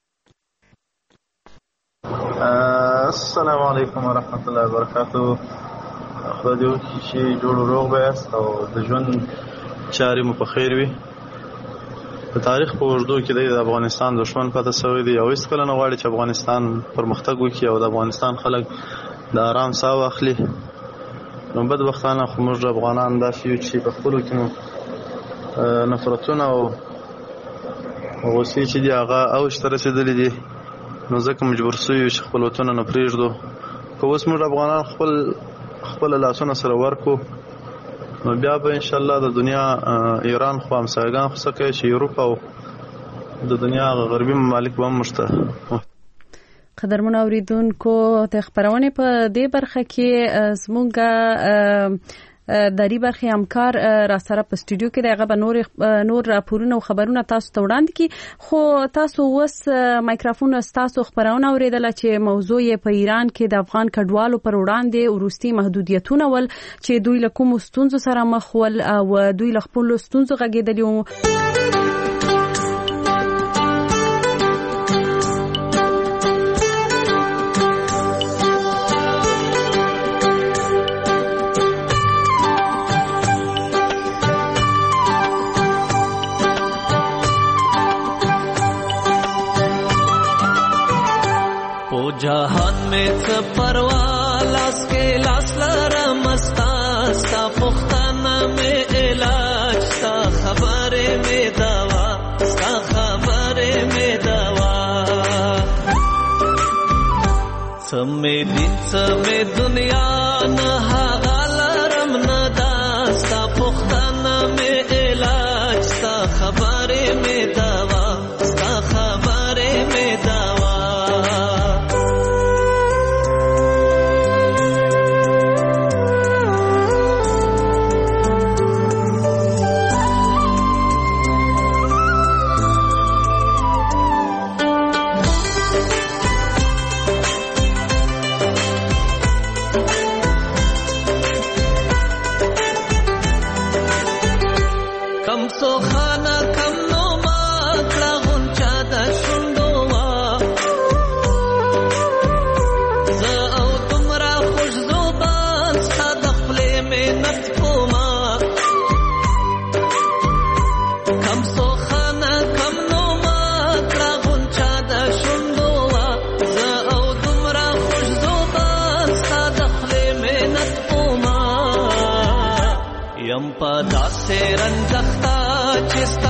السلام علیکم ورحمت الله وبرکاتو. خدای دې وکړي چې جوړ روغ به یاست او د ژوند چارې مو په خیر وي. د تاریخ په اوږدو کې د افغانستان دښمن پاتې شوی دی او هېڅکله نه غواړي چې افغانستان پرمختګ وکړي او د افغانستان خلک د آرام ساه واخلي. نو بدبختانه خو موږ افغانان داسې یو چې په خپلو کې مو نفرتونه او غوسې چې دي هغه اوج ته رسېدلي دي، نو ځکه مجبور سوي یو چې خپل وطنونه پرېږدو. که اوس موږ افغانان خپل خپل لاسونه سره ورکو نو بیا به انشاءالله د دنیا ایران خو همسایګان خو څه کوي چې اروپا او د دنیا غربي ممالک به هم موږ ته. قدرمنو اوریدونکو د خبرونه په دې برخه کې زموږ د ری برخه همکار را سره په استودیو کې دغه به نور نور راپورونه او خبرونه تاسو ته وړاندې کی. خو تاسو وس مایکروفون تاسو خبرونه اوریدل چې موضوع په ایران کې د افغان کډوالو پر وړاندې ورستي محدودیتونه ول چې دوی له کوم ستونزو سره مخ ول او دوی له خپل ستونزو غږیدلی. जहान में څه پروا لاس کې لاس لرم ستا ستا پختانه مې علاج ستا خبرې مې دوا ستا خبرې مې دوا څه مې دین څه مې دنیا نه هغه لرم نه دا ستا پختانه مې علاج ستا خبرې مې دوا ستا خبرې مې دوا یم پا داسې رنځختا چې